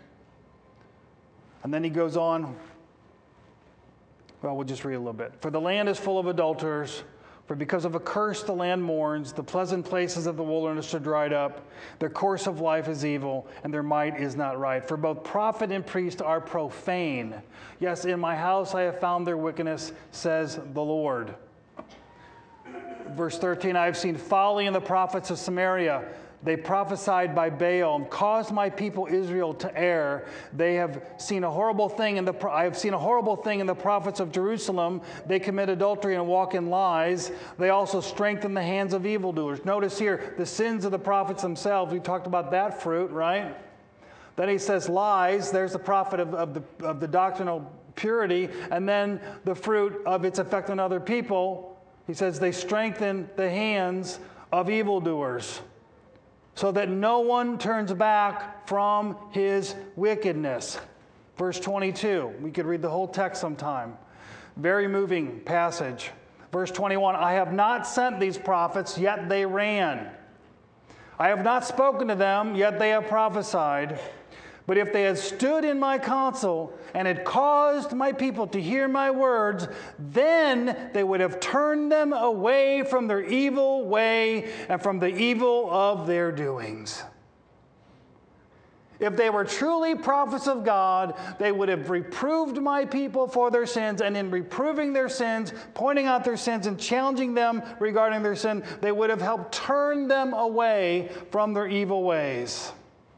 And then he goes on. Well, we'll just read a little bit. "For the land is full of adulterers. For because of a curse the land mourns. The pleasant places of the wilderness are dried up. Their course of life is evil, and their might is not right. For both prophet and priest are profane. Yes, in my house I have found their wickedness, says the Lord." Verse thirteen, "I have seen folly in the prophets of Samaria. They prophesied by Baal and caused my people Israel to err. They have seen a horrible thing in the I have seen a horrible thing in the prophets of Jerusalem. They commit adultery and walk in lies. They also strengthen the hands of evildoers." Notice here the sins of the prophets themselves. We talked about that fruit, right? Then he says lies. There's the prophet of, of, the, of the doctrinal purity. And then the fruit of its effect on other people. He says they strengthen the hands of evildoers, so that no one turns back from his wickedness. Verse twenty-two, we could read the whole text sometime. Very moving passage. Verse twenty-one, I have not sent these prophets, yet they ran. I have not spoken to them, yet they have prophesied. But if they had stood in my counsel and had caused my people to hear my words, then they would have turned them away from their evil way and from the evil of their doings. If they were truly prophets of God, they would have reproved my people for their sins, and in reproving their sins, pointing out their sins and challenging them regarding their sin, they would have helped turn them away from their evil ways.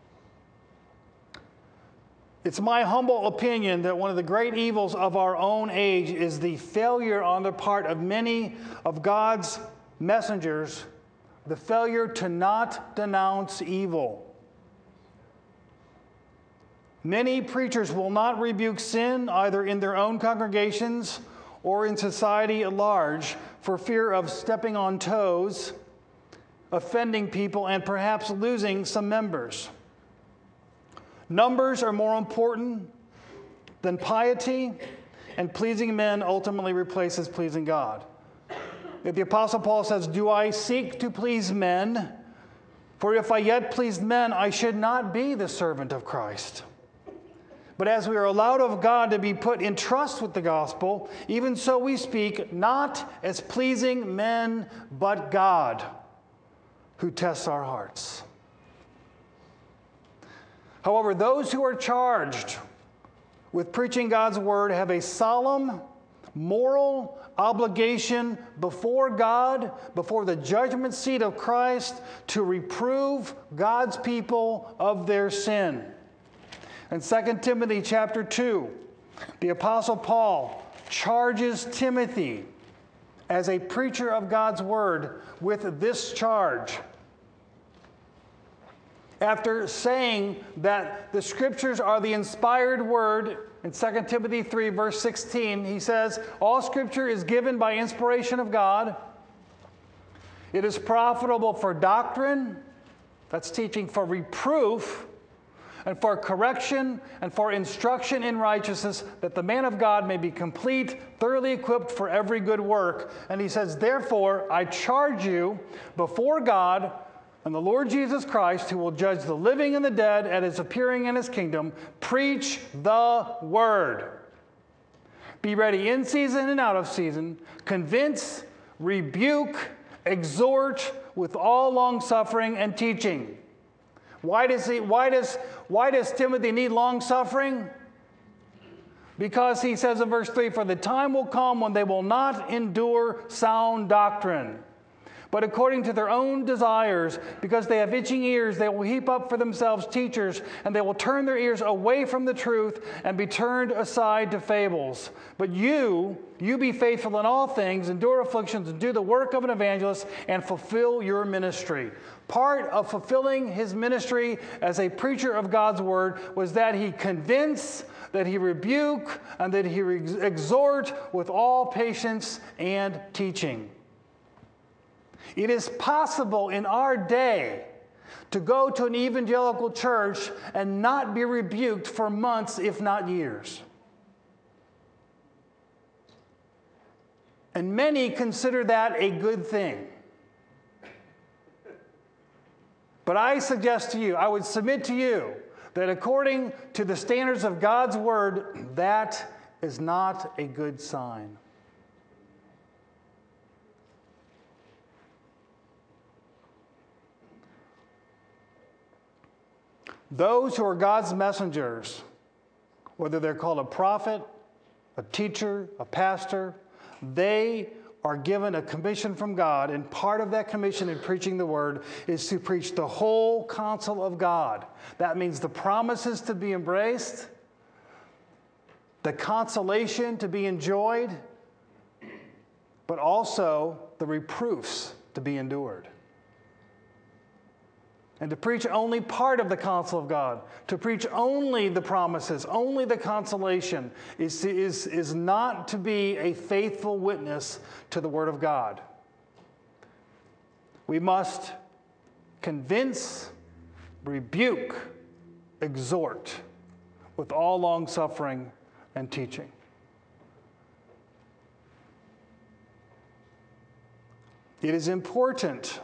It's my humble opinion that one of the great evils of our own age is the failure on the part of many of God's messengers, the failure to not denounce evil. Many preachers will not rebuke sin either in their own congregations or in society at large for fear of stepping on toes, offending people, and perhaps losing some members. Numbers are more important than piety, and pleasing men ultimately replaces pleasing God. If the Apostle Paul says, do I seek to please men? For if I yet pleased men, I should not be the servant of Christ. But as we are allowed of God to be put in trust with the gospel, even so we speak, not as pleasing men, but God, who tests our hearts. However, those who are charged with preaching God's word have a solemn moral obligation before God, before the judgment seat of Christ, to reprove God's people of their sin. In Second Timothy chapter two, the Apostle Paul charges Timothy as a preacher of God's word with this charge. After saying that the Scriptures are the inspired word, in Second Timothy three, verse sixteen, he says, all Scripture is given by inspiration of God. It is profitable for doctrine, that's teaching, for reproof, and for correction, and for instruction in righteousness, that the man of God may be complete, thoroughly equipped for every good work. And he says, therefore, I charge you before God and the Lord Jesus Christ, who will judge the living and the dead at his appearing in his kingdom, preach the word. Be ready in season and out of season. Convince, rebuke, exhort with all long-suffering and teaching. Why does he, why does, why does Timothy need long-suffering? Because he says in verse three, for the time will come when they will not endure sound doctrine, but according to their own desires, because they have itching ears, they will heap up for themselves teachers, and they will turn their ears away from the truth and be turned aside to fables. But you, you be faithful in all things, endure afflictions, and do the work of an evangelist, and fulfill your ministry. Part of fulfilling his ministry as a preacher of God's word was that he convince, that he rebuke, and that he exhort with all patience and teaching. It is possible in our day to go to an evangelical church and not be rebuked for months, if not years. And many consider that a good thing. But I suggest to you, I would submit to you, that according to the standards of God's word, that is not a good sign. Those who are God's messengers, whether they're called a prophet, a teacher, a pastor, they are given a commission from God, and part of that commission in preaching the word is to preach the whole counsel of God. That means the promises to be embraced, the consolation to be enjoyed, but also the reproofs to be endured. And to preach only part of the counsel of God, to preach only the promises, only the consolation, is, is, is not to be a faithful witness to the Word of God. We must convince, rebuke, exhort with all long-suffering and teaching. It is important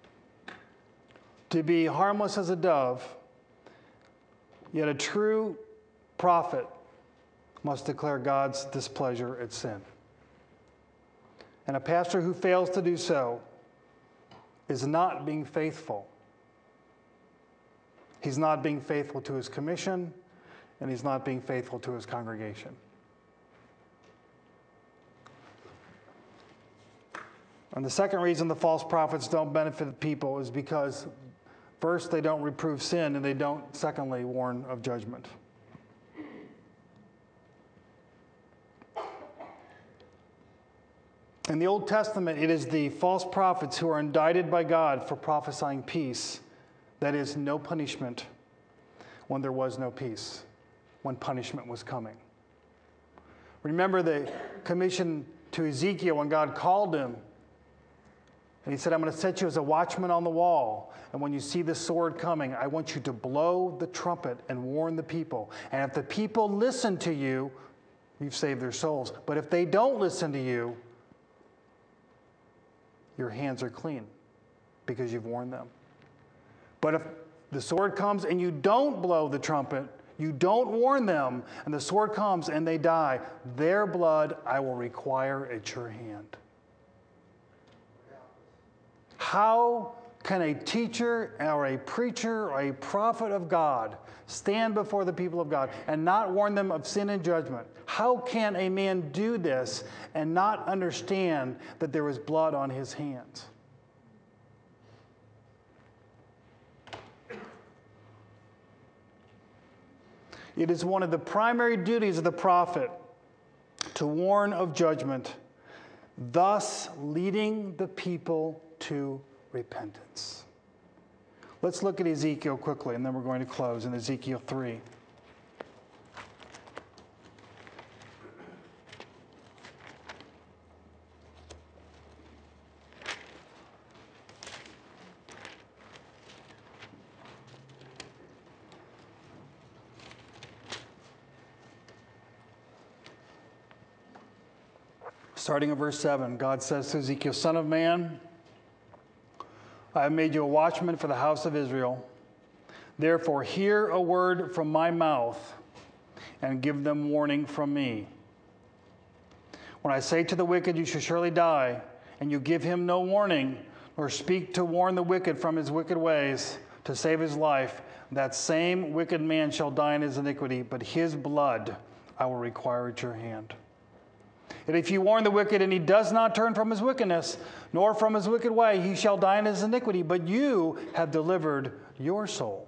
to be harmless as a dove, yet a true prophet must declare God's displeasure at sin. And a pastor who fails to do so is not being faithful. He's not being faithful to his commission, and he's not being faithful to his congregation. And the second reason the false prophets don't benefit people is because, first, they don't reprove sin, and they don't, secondly, warn of judgment. In the Old Testament, it is the false prophets who are indicted by God for prophesying peace, that is, no punishment, when there was no peace, when punishment was coming. Remember the commission to Ezekiel when God called him, and he said, I'm going to set you as a watchman on the wall. And when you see the sword coming, I want you to blow the trumpet and warn the people. And if the people listen to you, you've saved their souls. But if they don't listen to you, your hands are clean because you've warned them. But if the sword comes and you don't blow the trumpet, you don't warn them, and the sword comes and they die, their blood I will require at your hand. How can a teacher or a preacher or a prophet of God stand before the people of God and not warn them of sin and judgment? How can a man do this and not understand that there is blood on his hands? It is one of the primary duties of the prophet to warn of judgment, thus leading the people to repentance. Let's look at Ezekiel quickly, and then we're going to close in Ezekiel three. Starting at verse seven, God says to Ezekiel, Son of man, I have made you a watchman for the house of Israel. Therefore, hear a word from my mouth and give them warning from me. When I say to the wicked, you shall surely die, and you give him no warning, nor speak to warn the wicked from his wicked ways to save his life, that same wicked man shall die in his iniquity, but his blood I will require at your hand. And if you warn the wicked and he does not turn from his wickedness, nor from his wicked way, he shall die in his iniquity, but you have delivered your soul.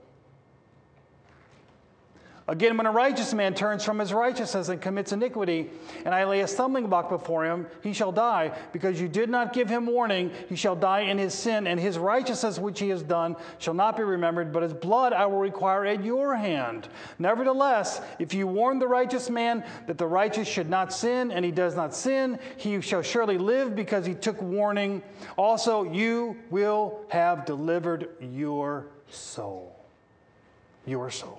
Again, when a righteous man turns from his righteousness and commits iniquity, and I lay a stumbling block before him, he shall die, because you did not give him warning. He shall die in his sin, and his righteousness which he has done shall not be remembered, but his blood I will require at your hand. Nevertheless, if you warn the righteous man that the righteous should not sin, and he does not sin, he shall surely live, because he took warning. Also, you will have delivered your soul. Your soul.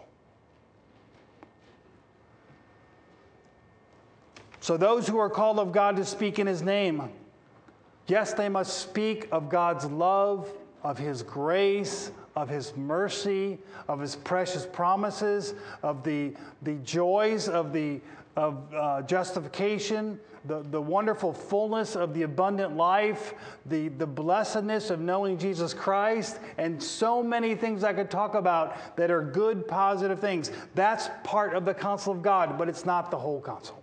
So those who are called of God to speak in his name, yes, they must speak of God's love, of his grace, of his mercy, of his precious promises, of the, the joys of, the, of uh, justification, the, the wonderful fullness of the abundant life, the, the blessedness of knowing Jesus Christ, and so many things I could talk about that are good, positive things. That's part of the counsel of God, but it's not the whole counsel.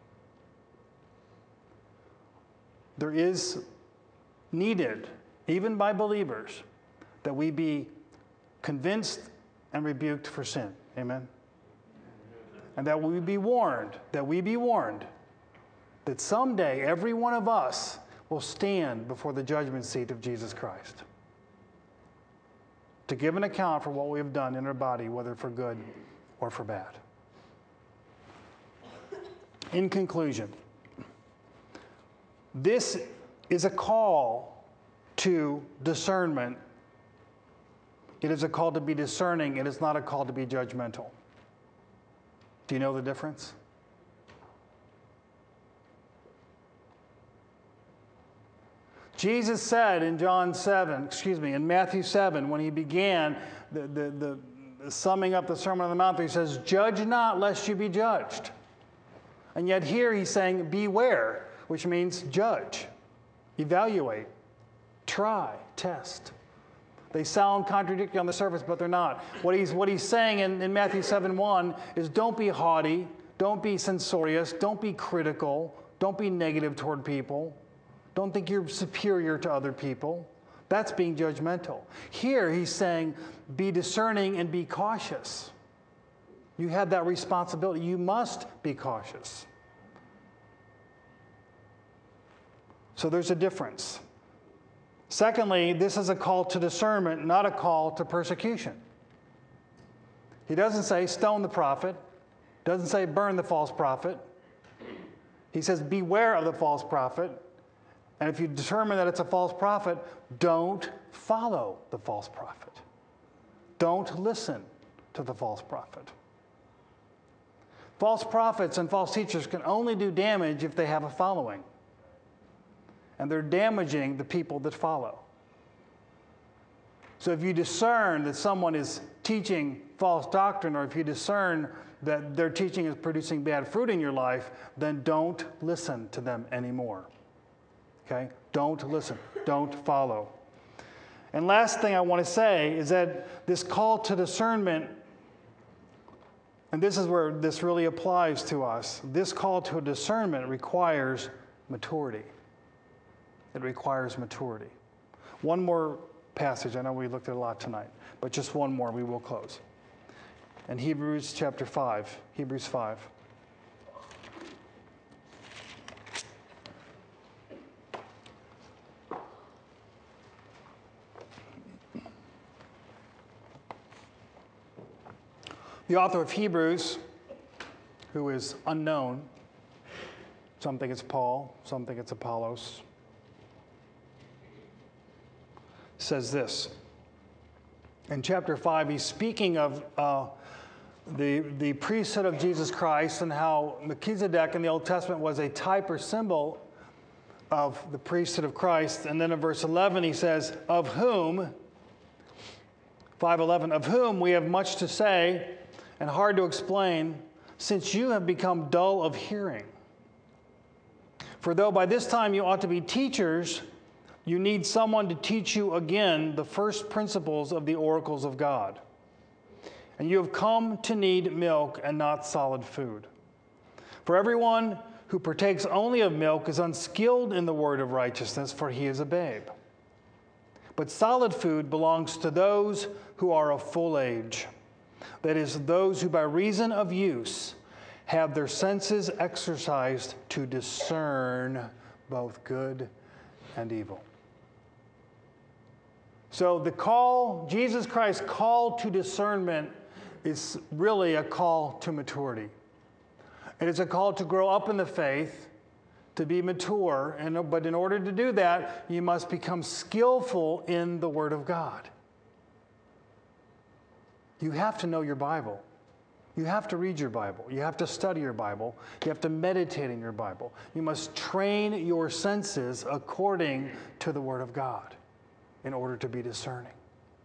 There is needed, even by believers, that we be convinced and rebuked for sin. Amen? And that we be warned, that we be warned that someday every one of us will stand before the judgment seat of Jesus Christ to give an account for what we have done in our body, whether for good or for bad. In conclusion, this is a call to discernment. It is a call to be discerning. It is not a call to be judgmental. Do you know the difference? Jesus said in John seven, excuse me, in Matthew seven, when he began the, the, the summing up the Sermon on the Mount, he says, "Judge not, lest you be judged." And yet here he's saying, beware, which means judge, evaluate, try, test. They sound contradictory on the surface, but they're not. What he's, what he's saying in, in Matthew seven one is don't be haughty, don't be censorious, don't be critical, don't be negative toward people. Don't think you're superior to other people. That's being judgmental. Here he's saying, be discerning and be cautious. You have that responsibility. You must be cautious. So there's a difference. Secondly, this is a call to discernment, not a call to persecution. He doesn't say stone the prophet, doesn't say burn the false prophet. He says beware of the false prophet. And if you determine that it's a false prophet, don't follow the false prophet. Don't listen to the false prophet. False prophets and false teachers can only do damage if they have a following. And they're damaging the people that follow. So if you discern that someone is teaching false doctrine, or if you discern that their teaching is producing bad fruit in your life, then don't listen to them anymore. Okay? Don't listen. Don't follow. And last thing I want to say is that this call to discernment, and this is where this really applies to us, this call to discernment requires maturity. It requires maturity. One more passage. I know we looked at a lot tonight, but just one more, we will close. In Hebrews chapter five, Hebrews five. The author of Hebrews, who is unknown, some think it's Paul, some think it's Apollos, says this. In chapter five, he's speaking of uh, the, the priesthood of Jesus Christ and how Melchizedek in the Old Testament was a type or symbol of the priesthood of Christ. And then in verse eleven, he says, of whom, five eleven, of whom we have much to say and hard to explain, since you have become dull of hearing. For though by this time you ought to be teachers, you need someone to teach you again the first principles of the oracles of God. And you have come to need milk and not solid food. For everyone who partakes only of milk is unskilled in the word of righteousness, for he is a babe. But solid food belongs to those who are of full age. That is, those who by reason of use have their senses exercised to discern both good and evil. So the call, Jesus Christ's call to discernment is really a call to maturity. It is a call to grow up in the faith, to be mature, and, but in order to do that, you must become skillful in the Word of God. You have to know your Bible. You have to read your Bible. You have to study your Bible. You have to meditate in your Bible. You must train your senses according to the Word of God in order to be discerning.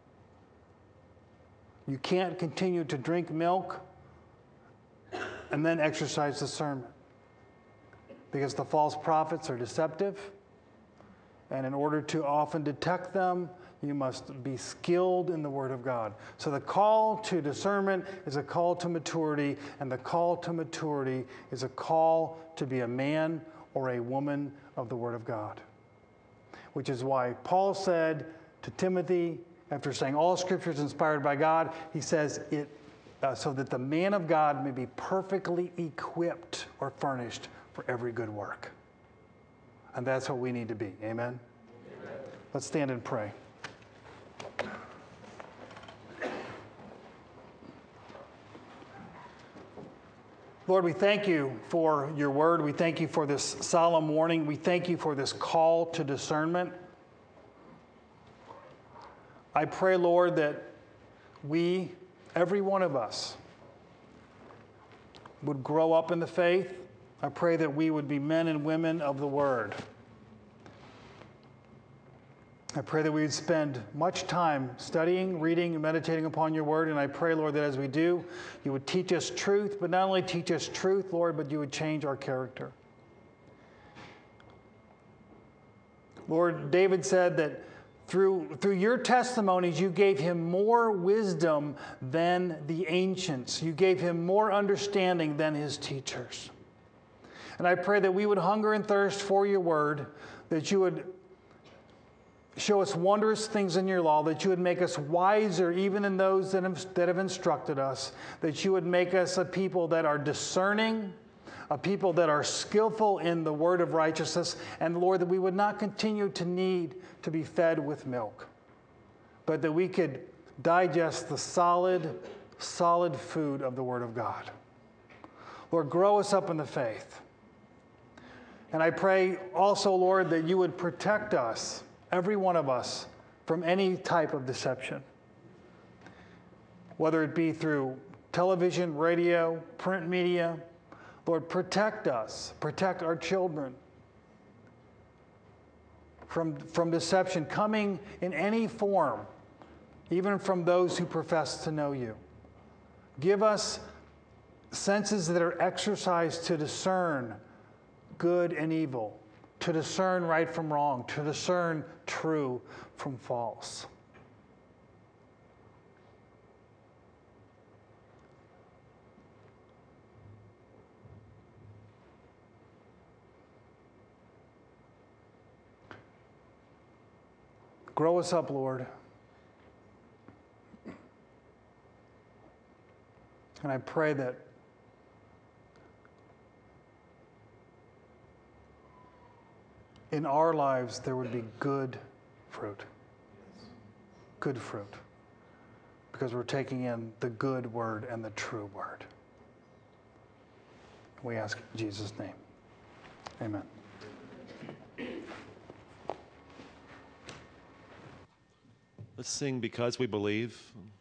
You can't continue to drink milk and then exercise discernment, because the false prophets are deceptive, and in order to often detect them, you must be skilled in the Word of God. So the call to discernment is a call to maturity, and the call to maturity is a call to be a man or a woman of the Word of God. Which is why Paul said to Timothy, after saying all Scripture is inspired by God, he says it uh, so that the man of God may be perfectly equipped or furnished for every good work. And that's what we need to be. Amen? Amen. Let's stand and pray. Lord, we thank you for your word. We thank you for this solemn warning. We thank you for this call to discernment. I pray, Lord, that we, every one of us, would grow up in the faith. I pray that we would be men and women of the word. I pray that we would spend much time studying, reading, and meditating upon your word. And I pray, Lord, that as we do, you would teach us truth, but not only teach us truth, Lord, but you would change our character. Lord, David said that through, through your testimonies, you gave him more wisdom than the ancients. You gave him more understanding than his teachers. And I pray that we would hunger and thirst for your word, that you would show us wondrous things in your law, that you would make us wiser even in those that have, that have instructed us, that you would make us a people that are discerning, a people that are skillful in the word of righteousness, and Lord, that we would not continue to need to be fed with milk, but that we could digest the solid, solid food of the word of God. Lord, grow us up in the faith. And I pray also, Lord, that you would protect us, every one of us, from any type of deception, whether it be through television, radio, print media. Lord, protect us, protect our children from, from deception coming in any form, even from those who profess to know you. Give us senses that are exercised to discern good and evil, to discern right from wrong, to discern true from false. Grow us up, Lord. And I pray that in our lives there would be good fruit. Good fruit. Because we're taking in the good word and the true word. We ask in Jesus' name. Amen. Let's sing Because We Believe.